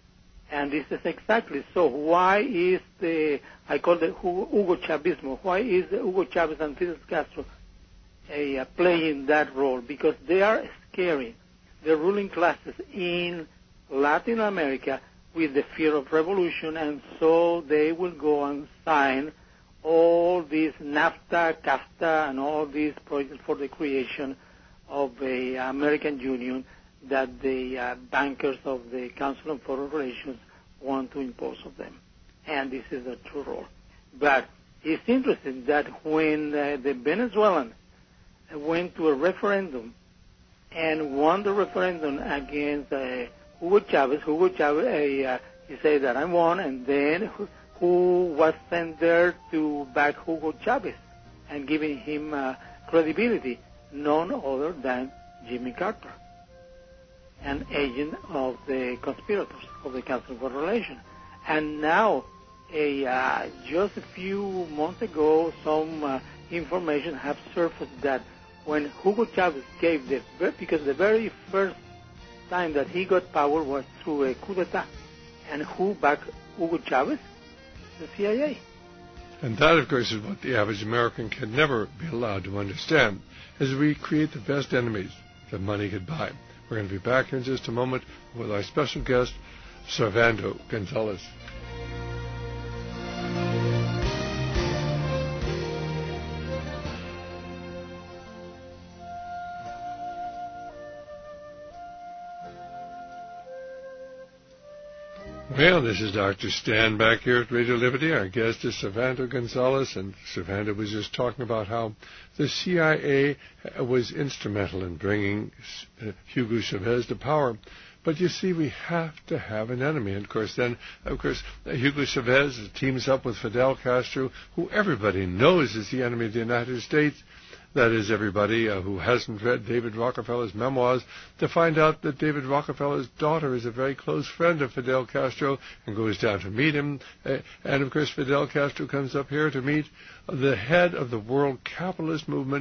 And this is exactly so. Why is the I call it Hugo Chavismo? Why is the Hugo Chavez and Fidel Castro uh, playing that role? Because they are scaring the ruling classes in Latin America with the fear of revolution, and so they will go and sign all these NAFTA, CAFTA, and all these projects for the creation of a American Union that the uh, bankers of the Council on Foreign Relations want to impose on them. And this is a true role. But it's interesting that when uh, the Venezuelans went to a referendum and won the referendum against uh, Hugo Chavez, Hugo Chavez, uh, he said that I won, and then who, who was sent there to back Hugo Chavez and giving him uh, credibility? None other than Jimmy Carter, an agent of the conspirators of the Council for Relations. And now, a, uh, just a few months ago, some uh, information have surfaced that when Hugo Chavez gave the, because the very first time that he got power was through a coup d'etat. And who backed Hugo Chavez? The C I A. And that, of course, is what the average American can never be allowed to understand, is we create the best enemies that money could buy. We're going to be back in just a moment with our special guest, Servando Gonzalez. Well, this is Doctor Stan back here at Radio Liberty. Our guest is Servando Gonzalez, and Servando was just talking about how the C I A was instrumental in bringing Hugo Chavez to power. But you see, we have to have an enemy. And, of course, then, of course, Hugo Chavez teams up with Fidel Castro, who everybody knows is the enemy of the United States. That is, everybody uh, who hasn't read David Rockefeller's memoirs, to find out that David Rockefeller's daughter is a very close friend of Fidel Castro and goes down to meet him. Uh, and, of course, Fidel Castro comes up here to meet the head of the world capitalist movement,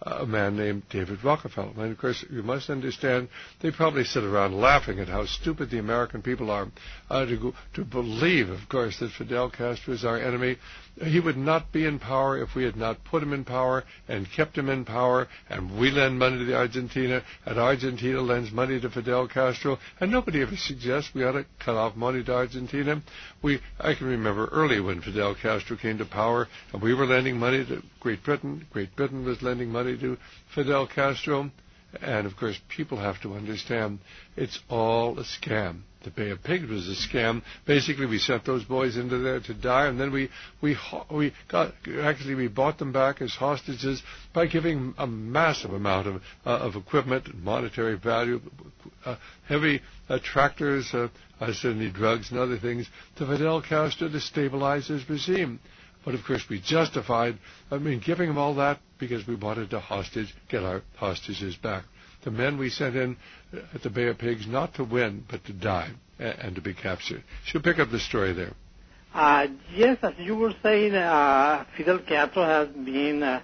a man named David Rockefeller. And, of course, you must understand, they probably sit around laughing at how stupid the American people are uh, to, go, to believe, of course, that Fidel Castro is our enemy. He would not be in power if we had not put him in power and kept him in power, and we lend money to the Argentina, and Argentina lends money to Fidel Castro, and nobody ever suggests we ought to cut off money to Argentina. We, I can remember early when Fidel Castro came to power, and we were lending money to Great Britain. Great Britain was lending money to Fidel Castro, and, of course, people have to understand it's all a scam. The Bay of Pigs was a scam. Basically, we sent those boys into there to die, and then we we we got actually we bought them back as hostages by giving a massive amount of uh, of equipment, monetary value, uh, heavy uh, tractors, uh, uh, certainly drugs and other things to Fidel Castro to stabilize his regime. But of course, we justified, I mean, giving them all that because we wanted to hostage get our hostages back. The men we sent in at the Bay of Pigs not to win, but to die and to be captured. Should pick up the story there. Uh, yes, as you were saying, uh, Fidel Castro has been uh, uh,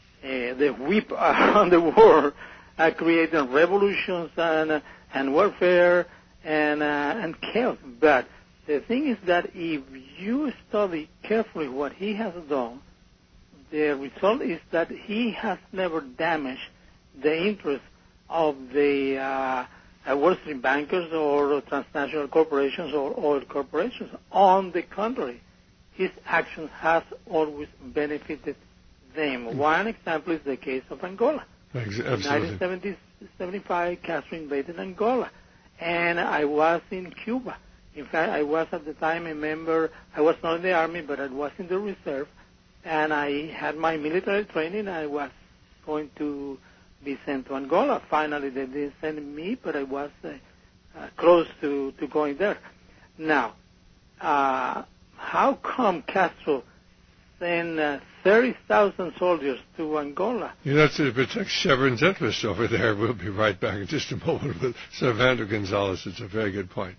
the whip around the world, uh, creating revolutions and uh, and warfare and uh, and chaos. But the thing is that if you study carefully what he has done, the result is that he has never damaged the interests of the uh, uh, Wall Street bankers or transnational corporations or oil corporations. On the contrary, his actions has always benefited them. Mm-hmm. One example is the case of Angola. Absolutely. In nineteen seventy-five, Castro invaded Angola, and I was in Cuba. In fact, I was at the time a member, I was not in the army, but I was in the reserve, and I had my military training. I was going to be sent to Angola. Finally, they didn't send me, but I was uh, uh, close to, to going there. Now, uh, how come Castro sent uh, thirty thousand soldiers to Angola? You know, to protect Chevron's interests over there. We'll be right back in just a moment with Servando Gonzalez. It's a very good point.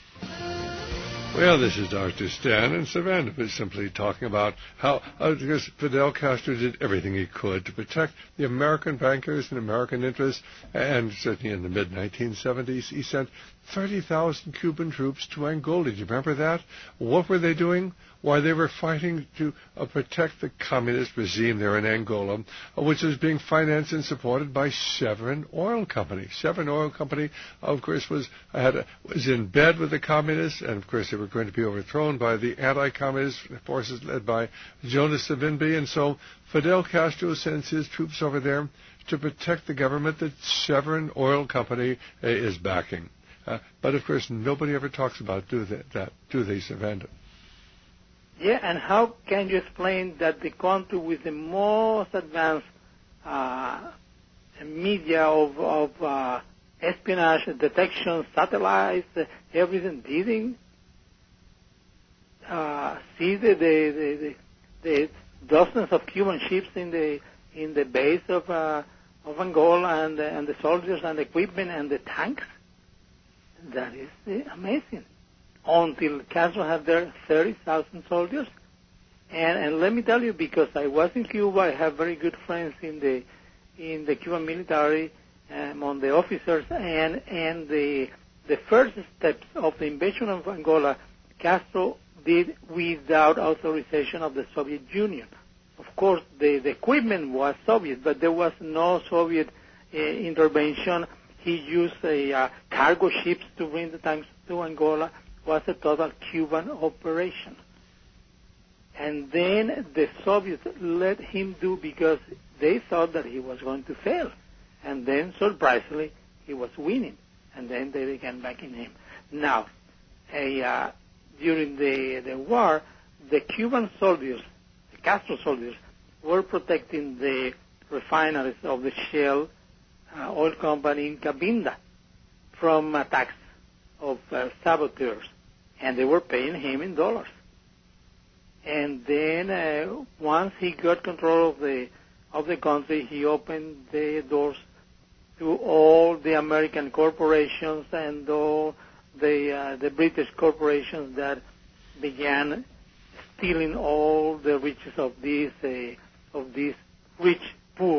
Well, this is Doctor Stan, and Servando was simply talking about how uh, because Fidel Castro did everything he could to protect the American bankers and American interests, and certainly in the mid nineteen seventies, he sent thirty thousand Cuban troops to Angola. Do you remember that? What were they doing? Why, they were fighting to uh, protect the communist regime there in Angola, uh, which was being financed and supported by Chevron Oil Company. Chevron Oil Company, of course, was had a, was in bed with the communists, and of course they were going to be overthrown by the anti-communist forces led by Jonas Savimbi, and so Fidel Castro sends his troops over there to protect the government that Chevron Oil Company uh, is backing. Uh, but of course, nobody ever talks about do they, that, do they, Servando? Yeah, and how can you explain that the country with the most advanced uh, media of, of uh, espionage, detection, satellites, uh, everything, didn't uh, see the, the, the, the dozens of Cuban ships in the in the base of uh, of Angola and, uh, and the soldiers and the equipment and the tanks? That is uh, amazing. Until Castro had there thirty thousand soldiers. And, and let me tell you, because I was in Cuba, I have very good friends in the in the Cuban military, um, among the officers, and and the the first steps of the invasion of Angola, Castro did without authorization of the Soviet Union. Of course, the, the equipment was Soviet, but there was no Soviet uh, intervention. He used a, uh, cargo ships to bring the tanks to Angola. It was a total Cuban operation. And then the Soviets let him do because they thought that he was going to fail. And then, surprisingly, he was winning. And then they began backing him. Now, a, uh, during the, the war, the Cuban soldiers, the Castro soldiers, were protecting the refineries of the Shell uh, oil company in Cabinda from attacks of uh, saboteurs. And they were paying him in dollars. And then uh, once he got control of the of the country, he opened the doors to all the American corporations and all the uh, the British corporations that began stealing all the riches of these uh, of these rich poor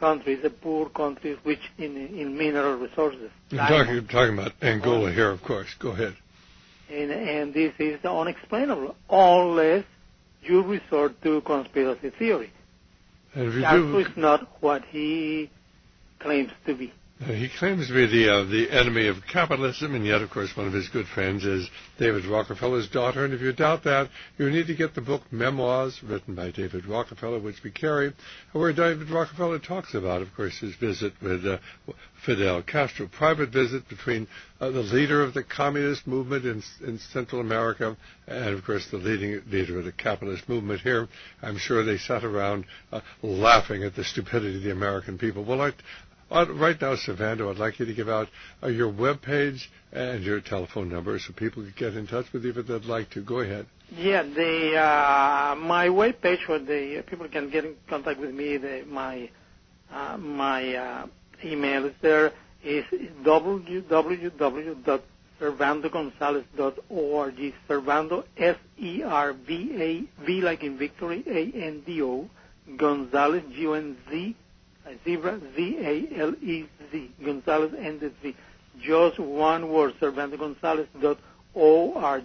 countries, the poor countries, rich in in mineral resources. You're talking, you're talking about Angola here, of course. Go ahead. And, and this is unexplainable unless you resort to conspiracy theory. And if you Castro do, is not what he claims to be. he claims to be the uh, the enemy of capitalism, and yet, of course, one of his good friends is David Rockefeller's daughter. And if you doubt that, you need to get the book Memoirs, written by David Rockefeller, which we carry, where David Rockefeller talks about, of course, his visit with uh, Fidel Castro, private visit between uh, the leader of the communist movement in, in Central America and, of course, the leading leader of the capitalist movement here. I'm sure they sat around uh, laughing at the stupidity of the American people. Well, I... Uh, right now, Servando, I'd like you to give out uh, your web page and your telephone number so people can get in touch with you if they'd like to. Go ahead. Yeah, the uh, my web page where the uh, people can get in contact with me. The, my uh, my uh, email is there is w w w dot servando gonzalez dot org. Servando, S E R V A V like in victory, A N D O, Gonzalez, G O N Z. Zebra, Z A L E Z, Gonzalez ended Z. Just one word, servando gonzalez dot org.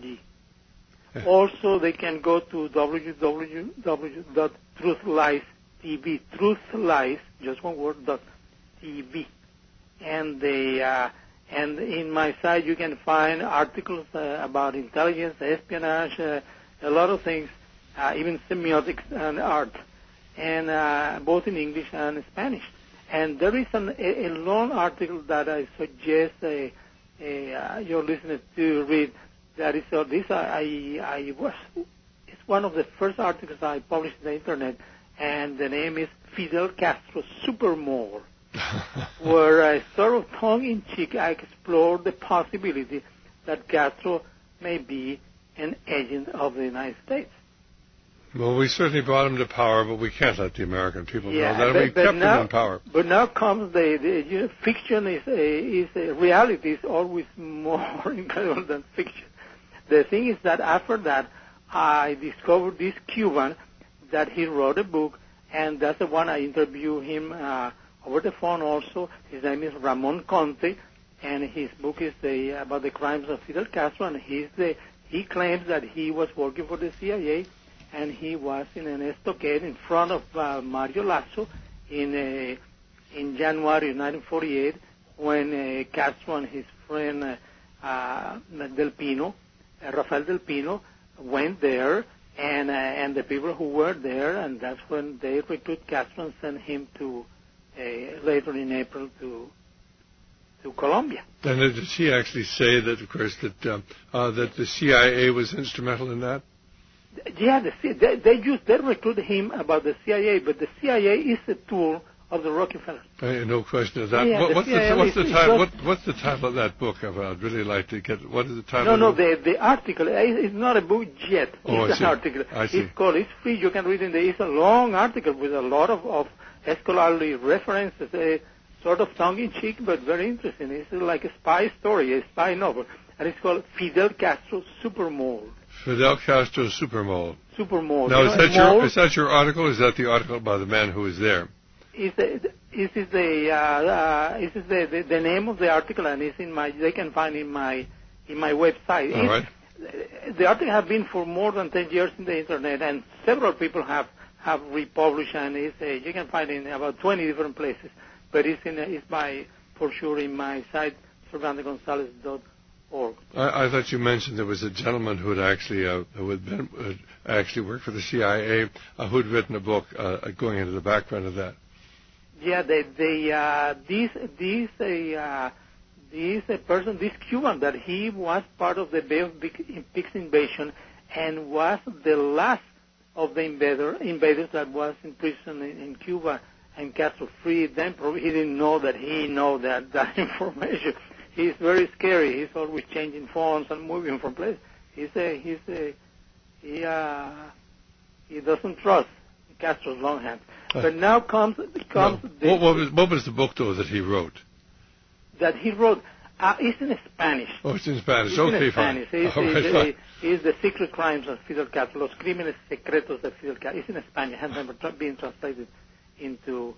Also, they can go to w w w dot truth lies t v, truthlies, just one word, dot T V. And they, uh, and in my site you can find articles uh, about intelligence, espionage, uh, a lot of things, uh, even semiotics and art. And uh, both in English and Spanish. And there is an, a, a long article that I suggest a, a, uh, your listeners to read. That is uh, this. I, I was. It's one of the first articles I published on the internet, and the name is Fidel Castro Supermole, where I sort of tongue-in-cheek I explore the possibility that Castro may be an agent of the United States. Well, we certainly brought him to power, but we can't let the American people yeah, know that. But, we but kept now, him in power. But now comes the, the you know, fiction is a, is a, reality is always more incredible than fiction. The thing is that after that, I discovered this Cuban that he wrote a book, and that's the one I interviewed him uh, over the phone also. His name is Ramon Conte, and his book is the, about the crimes of Fidel Castro, and he's the, he claims that he was working for the C I A, and he was in an stockade in front of uh, Mario Lasso in uh, in January nineteen forty-eight when uh, Castro and his friend uh, uh, Del Pino, uh, Rafael Del Pino, went there, and uh, and the people who were there, and that's when they recruited Castro and sent him to uh, later in April to to Colombia. And did he actually say that, of course, that um, uh, that the C I A was instrumental in that? Yeah, the, they, they use they recruit him about the C I A, but the C I A is a tool of the Rockefellers. Uh, no question of that. Yeah, what, the what's, the, what's, the is, title, just, what, what's the title of that book? I'd really like to get. What is the title? No, of no, the, the the article is not a book yet. Oh, it's I see. an article. I see. It's called. It's free. You can read it. It's a long article with a lot of, of scholarly references. A sort of tongue-in-cheek, but very interesting. It's like a spy story, a spy novel, and it's called Fidel Castro Supermole. Fidel Castro Supermole. Supermole. Now, You is know, that your mole is that your article? Or is that the article by the man who was there? Is the is is the uh, uh, is the, the the name of the article, and it's in my they can find in my in my website. All right. The article has been for more than ten years in the internet, and several people have have republished, and it's uh, you can find it in about twenty different places. But it's in it's by for sure in my site servando gonzalez dot org. I, I thought you mentioned there was a gentleman who had actually uh, who had been uh, actually worked for the C I A uh, who had written a book uh, going into the background of that. Yeah, they they uh, this this uh, this a person this Cuban that he was part of the Bay of Pigs invasion and was the last of the invader invaders that was in prison in, in Cuba, and Castro freed them. Probably he didn't know that he know that that information. He's very scary. He's always changing phones and moving from place. He's a he's a he uh, he doesn't trust Castro's long hand. But now comes comes no. the, what, what, was, what was the book though that he wrote? That he wrote. Uh, it's in Spanish. Oh, it's in Spanish. It's okay, in Spanish. fine. It's, All right, it's, fine. it's the secret crimes of Fidel Castro, los crímenes secretos de Fidel Castro. It's in Spanish. It has never tra- been translated into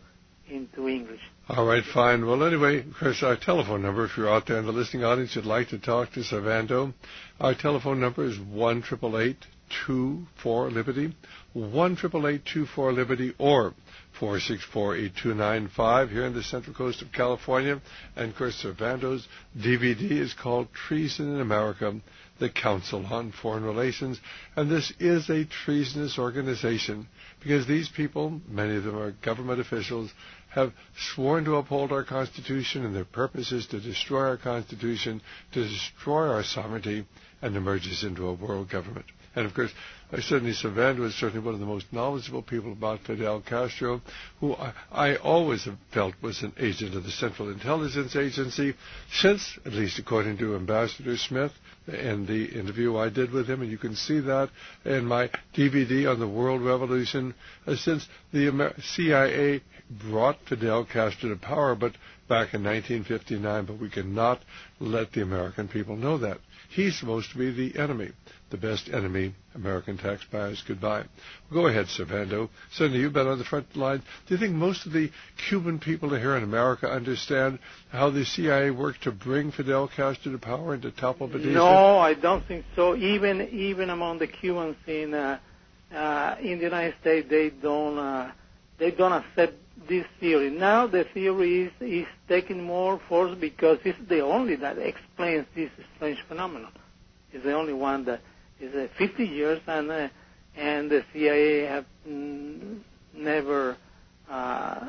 into English. All right, fine. Well, anyway, of course, our telephone number, if you're out there in the listening audience, you'd like to talk to Servando, our telephone number is one eight eight eight, two four, Liberty, one eight eight eight, two four, Liberty, or four six four, eight two nine five here in the Central Coast of California. And, of course, Servando's D V D is called Treason in America, the Council on Foreign Relations. And this is a treasonous organization because these people, many of them are government officials, have sworn to uphold our Constitution, and their purpose is to destroy our Constitution, to destroy our sovereignty, and to merge us into a world government. And, of course, I certainly, Servando is certainly one of the most knowledgeable people about Fidel Castro, who I, I always have felt was an agent of the Central Intelligence Agency, since, at least according to Ambassador Smith, in the interview I did with him, and you can see that in my D V D on the World Revolution, uh, since the Amer- C I A brought Fidel Castro to power, but back in nineteen fifty-nine, but we cannot let the American people know that. He's supposed to be the enemy, the best enemy American taxpayers could buy. Well, go ahead, Servando. Certainly, you've been on the front line. Do you think most of the Cuban people here in America understand how the C I A worked to bring Fidel Castro to power and to topple Batista? No, I don't think so. Even even among the Cubans in uh, uh, in the United States, they don't uh, they don't accept this theory. Now the theory is, is taking more force because it's the only that explains this strange phenomenon. It's the only one that is uh, fifty years, and uh, and the C I A have mm, never uh,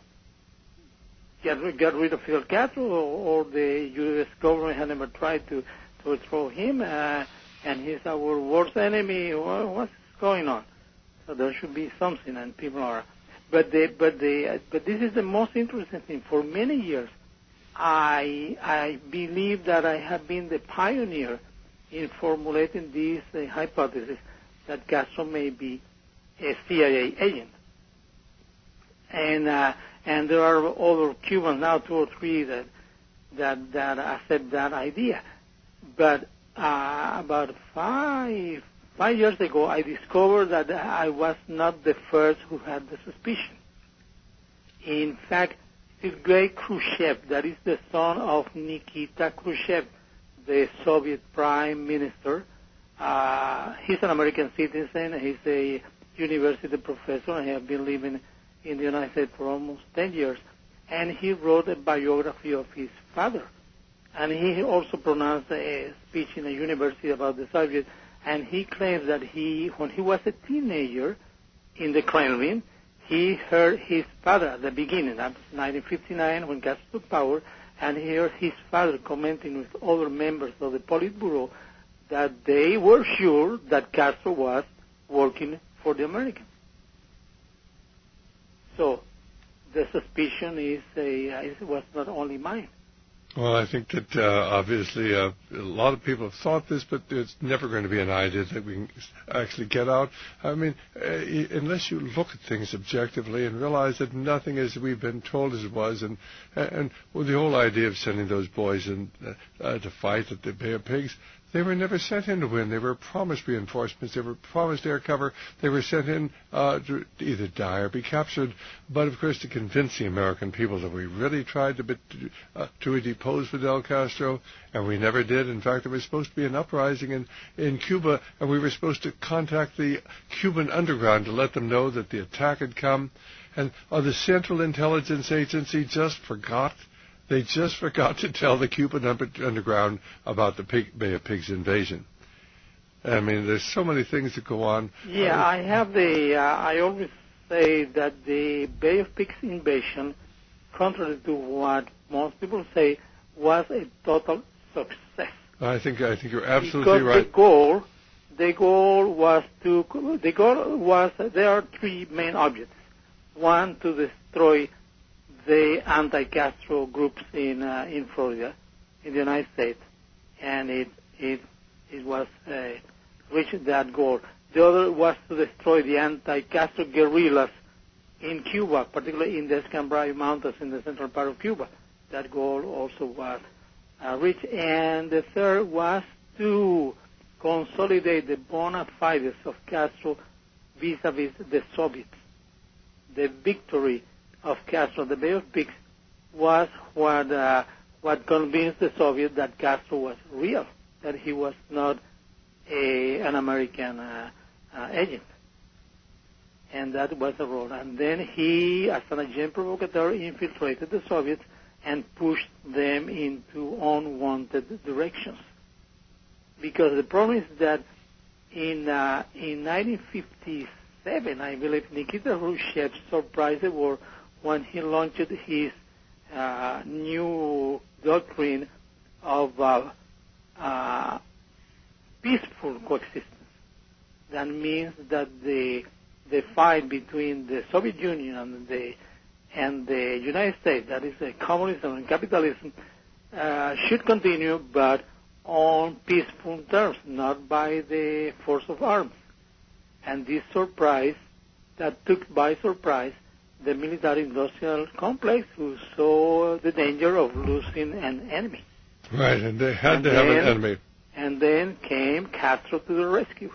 get, got rid of Fidel Castro, or, or the U S government had never tried to, to overthrow him, uh, and he's our worst enemy. What's going on? So there should be something, and people are... But the, but the, but this is the most interesting thing. For many years, I I believe that I have been the pioneer in formulating this uh, hypothesis that Castro may be a C I A agent, and uh, and there are other Cubans now, two or three that that that accept that idea. But uh, about five. Five years ago, I discovered that I was not the first who had the suspicion. In fact, Sergei Khrushchev, that is the son of Nikita Khrushchev, the Soviet prime minister, uh, he's an American citizen. He's a university professor, and he has been living in the United States for almost ten years. And he wrote a biography of his father. And he also pronounced a speech in a university about the Soviets. And he claims that he, when he was a teenager in the Kremlin, he heard his father at the beginning, that was nineteen fifty-nine, when Castro took power, and he heard his father commenting with other members of the Politburo that they were sure that Castro was working for the Americans. So the suspicion is a, it was not only mine. Well, I think that uh, obviously uh, a lot of people have thought this, but it's never going to be an idea that we can actually get out. I mean, uh, unless you look at things objectively and realize that nothing as we've been told as it was, and and well, the whole idea of sending those boys in uh, uh, to fight at the Bay of Pigs, they were never sent in to win. They were promised reinforcements. They were promised air cover. They were sent in uh, to either die or be captured. But, of course, to convince the American people that we really tried to, be, uh, to depose Fidel Castro, and we never did. In fact, there was supposed to be an uprising in, in Cuba, and we were supposed to contact the Cuban underground to let them know that the attack had come. And uh, the Central Intelligence Agency just forgot. They just forgot to tell the Cuban underground about the Pig, Bay of Pigs invasion. I mean, there's so many things that go on. Yeah, uh, I have the. Uh, I always say that the Bay of Pigs invasion, contrary to what most people say, was a total success. I think I think you're absolutely because right. The goal, the goal was to. The goal was. There are three main objectives. One, to destroy the anti-Castro groups in uh, in Florida, in the United States, and it it it was uh, reached that goal. The other was to destroy the anti-Castro guerrillas in Cuba, particularly in the Escambray Mountains in the central part of Cuba. That goal also was uh, reached. And the third was to consolidate the bona fides of Castro vis-a-vis the Soviets. The victory of Castro, the Bay of Pigs, was what uh, what convinced the Soviets that Castro was real, that he was not a, an American uh, uh, agent. And that was the role. And then he, as an agent provocateur, infiltrated the Soviets and pushed them into unwanted directions. Because the problem is that in uh, in nineteen fifty-seven, I believe, Nikita Khrushchev surprised the world when he launched his uh, new doctrine of uh, uh, peaceful coexistence. That means that the the fight between the Soviet Union and the and the United States, that is uh, communism and capitalism, uh, should continue, but on peaceful terms, not by the force of arms. And this surprise, that took by surprise the military-industrial complex, who saw the danger of losing an enemy. Right, and they had and to then, have an enemy. And then came Castro to the rescue.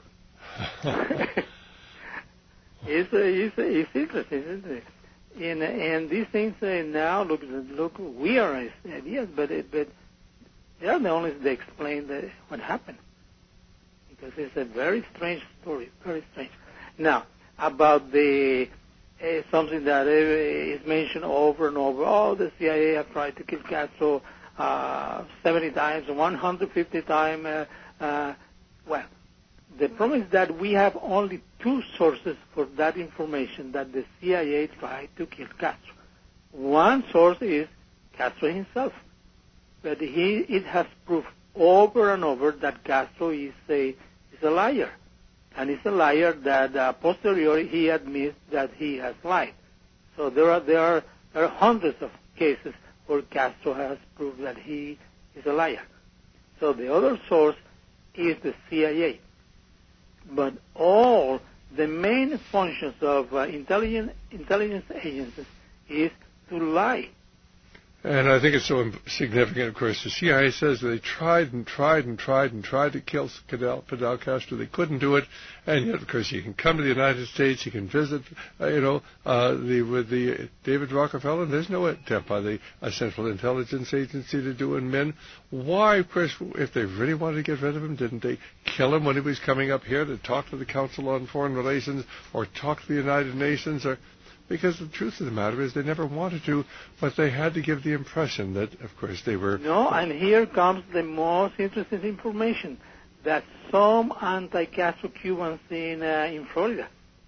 it's, it's, it's interesting, isn't it? And, and these things uh, now look look weird as ideas, but it, but they are the only that explain the, what happened, because it's a very strange story, very strange. Now about the uh, something that uh, is mentioned over and over. Oh, the C I A have tried to kill Castro uh, seventy times, one hundred fifty times. Uh, uh, well. The problem is that we have only two sources for that information, that the C I A tried to kill Castro. One source is Castro himself, but he it has proved over and over that Castro is a is a liar, and he's a liar that uh, posteriori he admits that he has lied. So there are there are there are hundreds of cases where Castro has proved that he is a liar. So the other source is the C I A. But all the main functions of uh, intelligence, intelligence agencies is to lie. And I think it's so significant, of course. The C I A says they tried and tried and tried and tried to kill Fidel, Fidel Castro. They couldn't do it. And yet, of course, you can come to the United States, you can visit, uh, you know, uh, the with the David Rockefeller. And there's no attempt by the uh, Central Intelligence Agency to do in Min. Why, of course, if they really wanted to get rid of him, didn't they kill him when he was coming up here to talk to the Council on Foreign Relations or talk to the United Nations? Or Because the truth of the matter is they never wanted to, but they had to give the impression that, of course, they were... No, and here comes the most interesting information, that some anti-Castro Cubans in, uh, in Florida,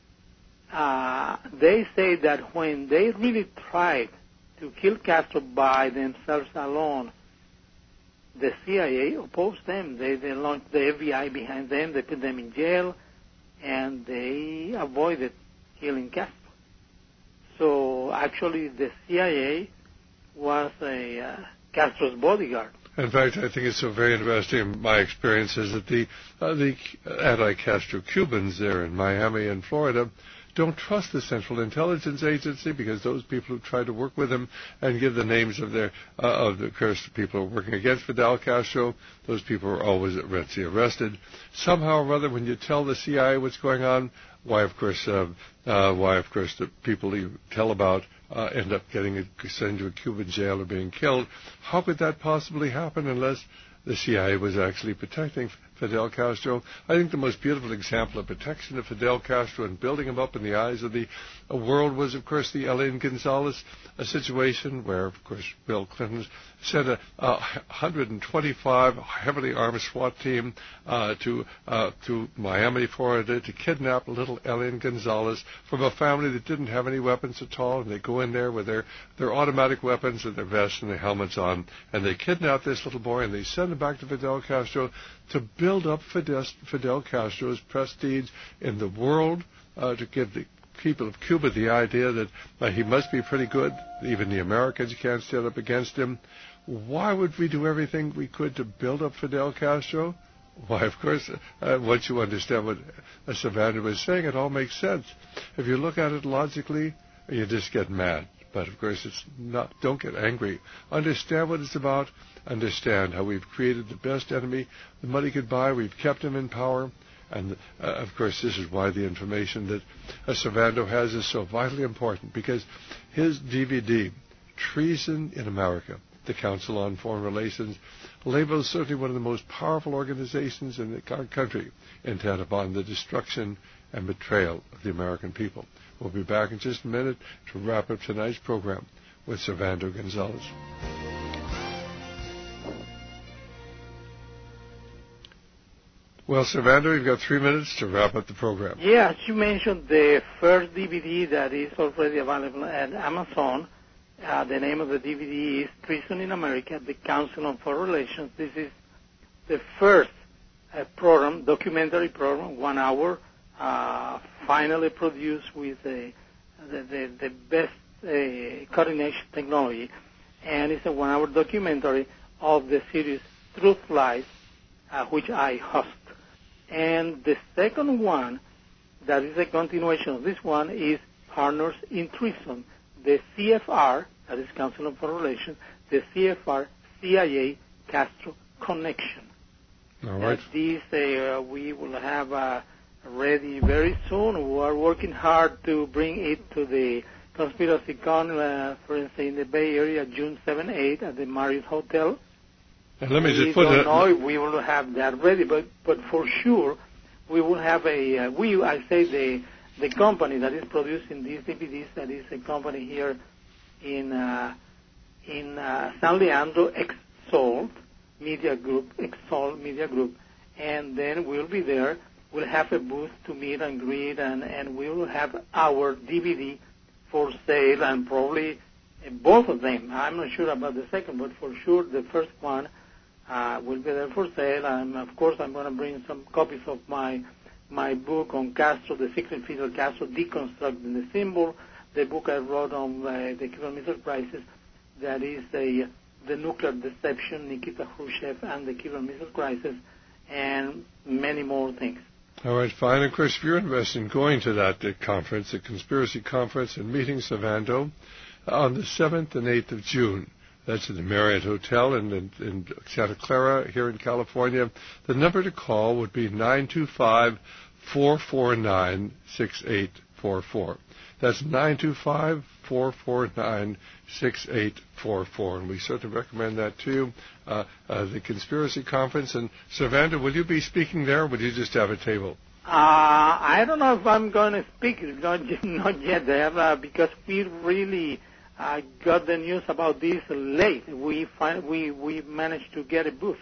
uh, they say that when they really tried to kill Castro by themselves alone, the C I A opposed them. They, they launched the F B I behind them, they put them in jail, and they avoided killing Castro. So actually, the C I A was a uh, Castro's bodyguard. In fact, I think it's so very interesting. My experience is that the uh, the anti-Castro Cubans there in Miami and Florida don't trust the Central Intelligence Agency, because those people who try to work with them and give the names of their uh, of the cursed people who are working against Fidel Castro, those people are always at risk arrested. Somehow or other, when you tell the C I A what's going on, why, of course, uh, uh, why, of course, the people you tell about uh, end up getting sent to a Cuban jail or being killed. How could that possibly happen unless the C I A was actually protecting Fidel Castro? I think the most beautiful example of protection of Fidel Castro and building him up in the eyes of the world was, of course, the Elian Gonzalez a situation where, of course, Bill Clinton sent a, a one hundred twenty-five heavily armed SWAT team uh, to uh, to Miami, Florida, to kidnap little Elian Gonzalez from a family that didn't have any weapons at all. And they go in there with their, their automatic weapons and their vests and their helmets on, and they kidnap this little boy and they send him back to Fidel Castro to build up Fidel, Fidel Castro's prestige in the world, uh, to give the people of Cuba the idea that uh, he must be pretty good. Even the Americans can't stand up against him. Why would we do everything we could to build up Fidel Castro? Why, of course, uh, once you understand what uh, Savannah was saying, it all makes sense. If you look at it logically, you just get mad. But, of course, it's not. Don't get angry. Understand what it's about. Understand how we've created the best enemy the money could buy. We've kept him in power. And, uh, of course, this is why the information that uh, Servando has is so vitally important, because his D V D, Treason in America, the Council on Foreign Relations, labels certainly one of the most powerful organizations in the country intent upon the destruction and betrayal of the American people. We'll be back in just a minute to wrap up tonight's program with Servando Gonzalez. Well, Servando, you've got three minutes to wrap up the program. Yeah, as you mentioned, the first D V D that is already available at Amazon, uh, the name of the D V D is Treason in America, the Council on Foreign Relations. This is the first uh, program, documentary program, one hour, uh, finally produced with uh, the, the, the best uh, cutting-edge technology. And it's a one-hour documentary of the series Truth Lies, uh, which I host. And the second one, that is a continuation of this one, is Partners in Treason, the C F R, that is Council on Foreign Relations, the C F R C I A Castro connection. All right. That this uh, we will have uh, ready very soon. We are working hard to bring it to the Conspiracy Con, uh, for instance, in the Bay Area, June seventh, eighth, at the Marriott Hotel. And let me we just put don't it. know if we will have that ready, but but for sure we will have a. Uh, we I say the the company that is producing these D V Ds, that is a company here in uh, in uh, San Leandro, Exalt Media Group, Exalt Media Group, and then we'll be there. We'll have a booth to meet and greet, and and we will have our D V D for sale, and probably uh, both of them. I'm not sure about the second, but for sure the first one. Uh, will be there for sale, and of course I'm going to bring some copies of my my book on Castro, the secret Fidel Castro, Deconstructing the Symbol, the book I wrote on uh, the Cuban Missile Crisis, that is a, the nuclear deception, Nikita Khrushchev and the Cuban Missile Crisis, and many more things. All right, fine. Of course, if you're interested in going to that uh, conference, the Conspiracy Conference, and meeting Servando on the seventh and eighth of June, that's at the Marriott Hotel in, in, in Santa Clara here in California. The number to call would be nine two five, four four nine, six eight four four. That's nine two five, four four nine, six eight four four. And we certainly recommend that to you. Uh, uh, the Conspiracy Conference. And Servando, will you be speaking there, or will you just have a table? Uh, I don't know if I'm going to speak. Not, not yet there, uh, because we really... I got the news about this late. We find, we we managed to get a booth,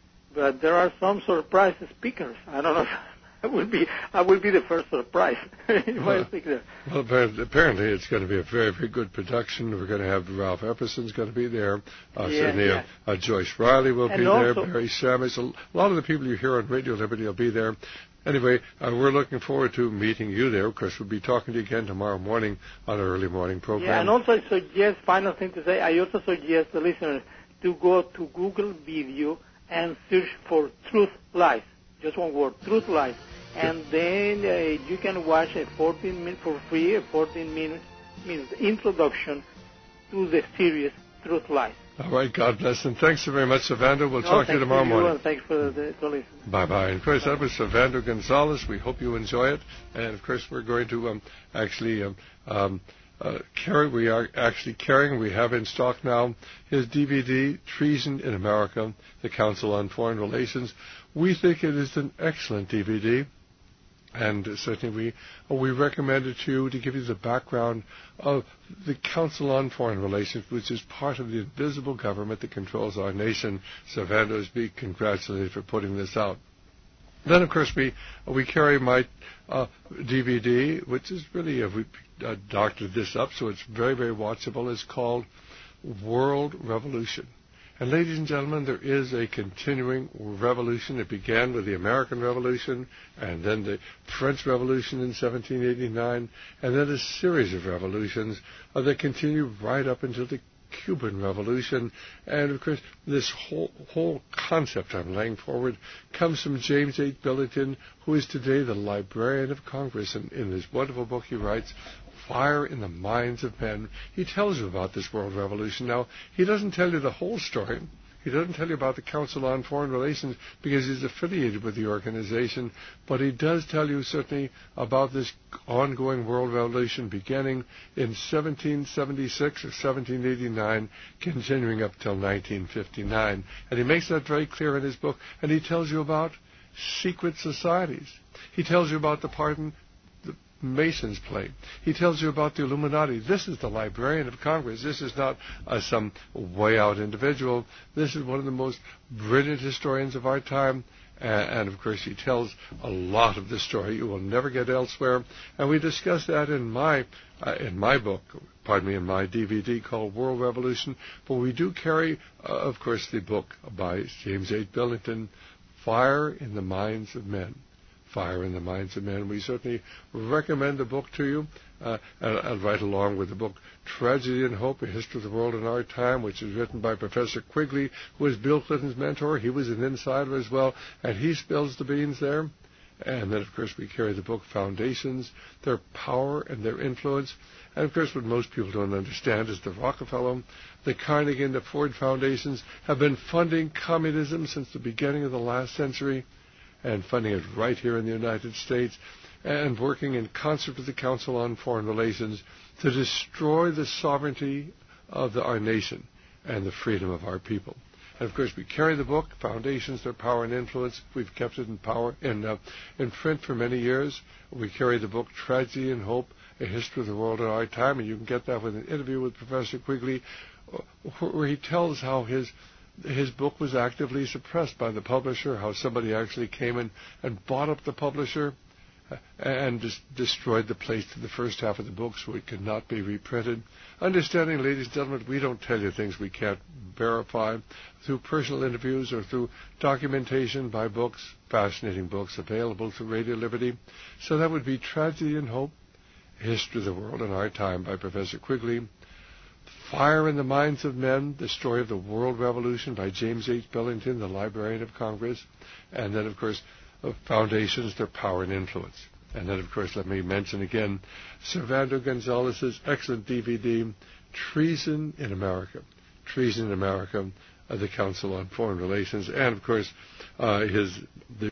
but there are some surprise speakers. I don't know if I will be I will be the first surprise if well, I speak there. Well, apparently it's going to be a very very good production. We're going to have Ralph Epperson's going to be there. Uh, yeah, certainly, yeah. Uh, uh, Joyce Riley will and be also, there. Barry Sammons. A lot of the people you hear on Radio Liberty will be there. Anyway, uh, we're looking forward to meeting you there. Of course, we'll be talking to you again tomorrow morning on our early morning program. Yeah, and also I suggest, final thing to say, I also suggest the listeners to go to Google Video and search for Truth Lies. Just one word, Truth Lies. And then uh, you can watch a fourteen minute for free, a fourteen minute, minute introduction to the series Truth Lies. All right, God bless, and thanks so very much, Servando. We'll no, talk to you tomorrow you morning. And thanks for the, the listen. Bye-bye. And, of course, that was Servando Gonzalez. We hope you enjoy it. And, of course, we're going to um, actually um, um, uh, carry, we are actually carrying, we have in stock now, his D V D, Treason in America, the Council on Foreign Relations. We think it is an excellent D V D. And certainly we we recommend it to you to give you the background of the Council on Foreign Relations, which is part of the invisible government that controls our nation. Servando is being congratulated for putting this out. Then, of course, we we carry my uh, D V D, which is really, uh, we uh, doctored this up, so it's very, very watchable. It's called World Revolution. And ladies and gentlemen, there is a continuing revolution. It began with the American Revolution, and then the French Revolution in seventeen eighty-nine, and then a series of revolutions uh, that continue right up until the Cuban Revolution. And, of course, this whole whole concept I'm laying forward comes from James H. Billington, who is today the Librarian of Congress. And in this wonderful book he writes, Fire in the Minds of Men, he tells you about this world revolution. Now, he doesn't tell you the whole story, He doesn't tell you about the Council on Foreign Relations because he's affiliated with the organization, but he does tell you certainly about this ongoing world revolution beginning in seventeen seventy-six or seventeen eighty-nine, continuing up till nineteen fifty-nine. And he makes that very clear in his book, and he tells you about secret societies. He tells you about the part the Masons play. He tells you about the Illuminati. This is the Librarian of Congress. This is not uh, some way out individual. This is one of the most brilliant historians of our time. Uh, and of course, he tells a lot of the story you will never get elsewhere. And we discuss that in my uh, in my book, pardon me, in my D V D called World Revolution. But we do carry, uh, of course, the book by James H. Billington, Fire in the Minds of Men. Fire in the Minds of Men. We certainly recommend the book to you, uh, and, and right along with the book Tragedy and Hope, A History of the World in Our Time, which is written by Professor Quigley, who is Bill Clinton's mentor. He was an insider as well, and he spills the beans there. And then, of course, we carry the book Foundations, Their Power and Their Influence. And, of course, what most people don't understand is the Rockefeller, the Carnegie, and the Ford Foundations have been funding communism since the beginning of the last century, and funding it right here in the United States, and working in concert with the Council on Foreign Relations to destroy the sovereignty of the, our nation and the freedom of our people. And, of course, we carry the book, Foundations, Their Power and Influence. We've kept it in power in, uh, in print for many years. We carry the book, Tragedy and Hope, A History of the World in Our Time, and you can get that with an interview with Professor Quigley, where he tells how his His book was actively suppressed by the publisher, how somebody actually came in and bought up the publisher and just destroyed the place to the first half of the book so it could not be reprinted. Understanding, ladies and gentlemen, we don't tell you things we can't verify through personal interviews or through documentation by books, fascinating books available through Radio Liberty. So that would be Tragedy and Hope, History of the World in Our Time by Professor Quigley. Fire in the Minds of Men, The Story of the World Revolution by James H. Billington, the Librarian of Congress. And then, of course, Foundations, Their Power and Influence. And then, of course, let me mention again Servando Gonzalez's excellent D V D, Treason in America. Treason in America, uh, the Council on Foreign Relations. And, of course, uh, his... The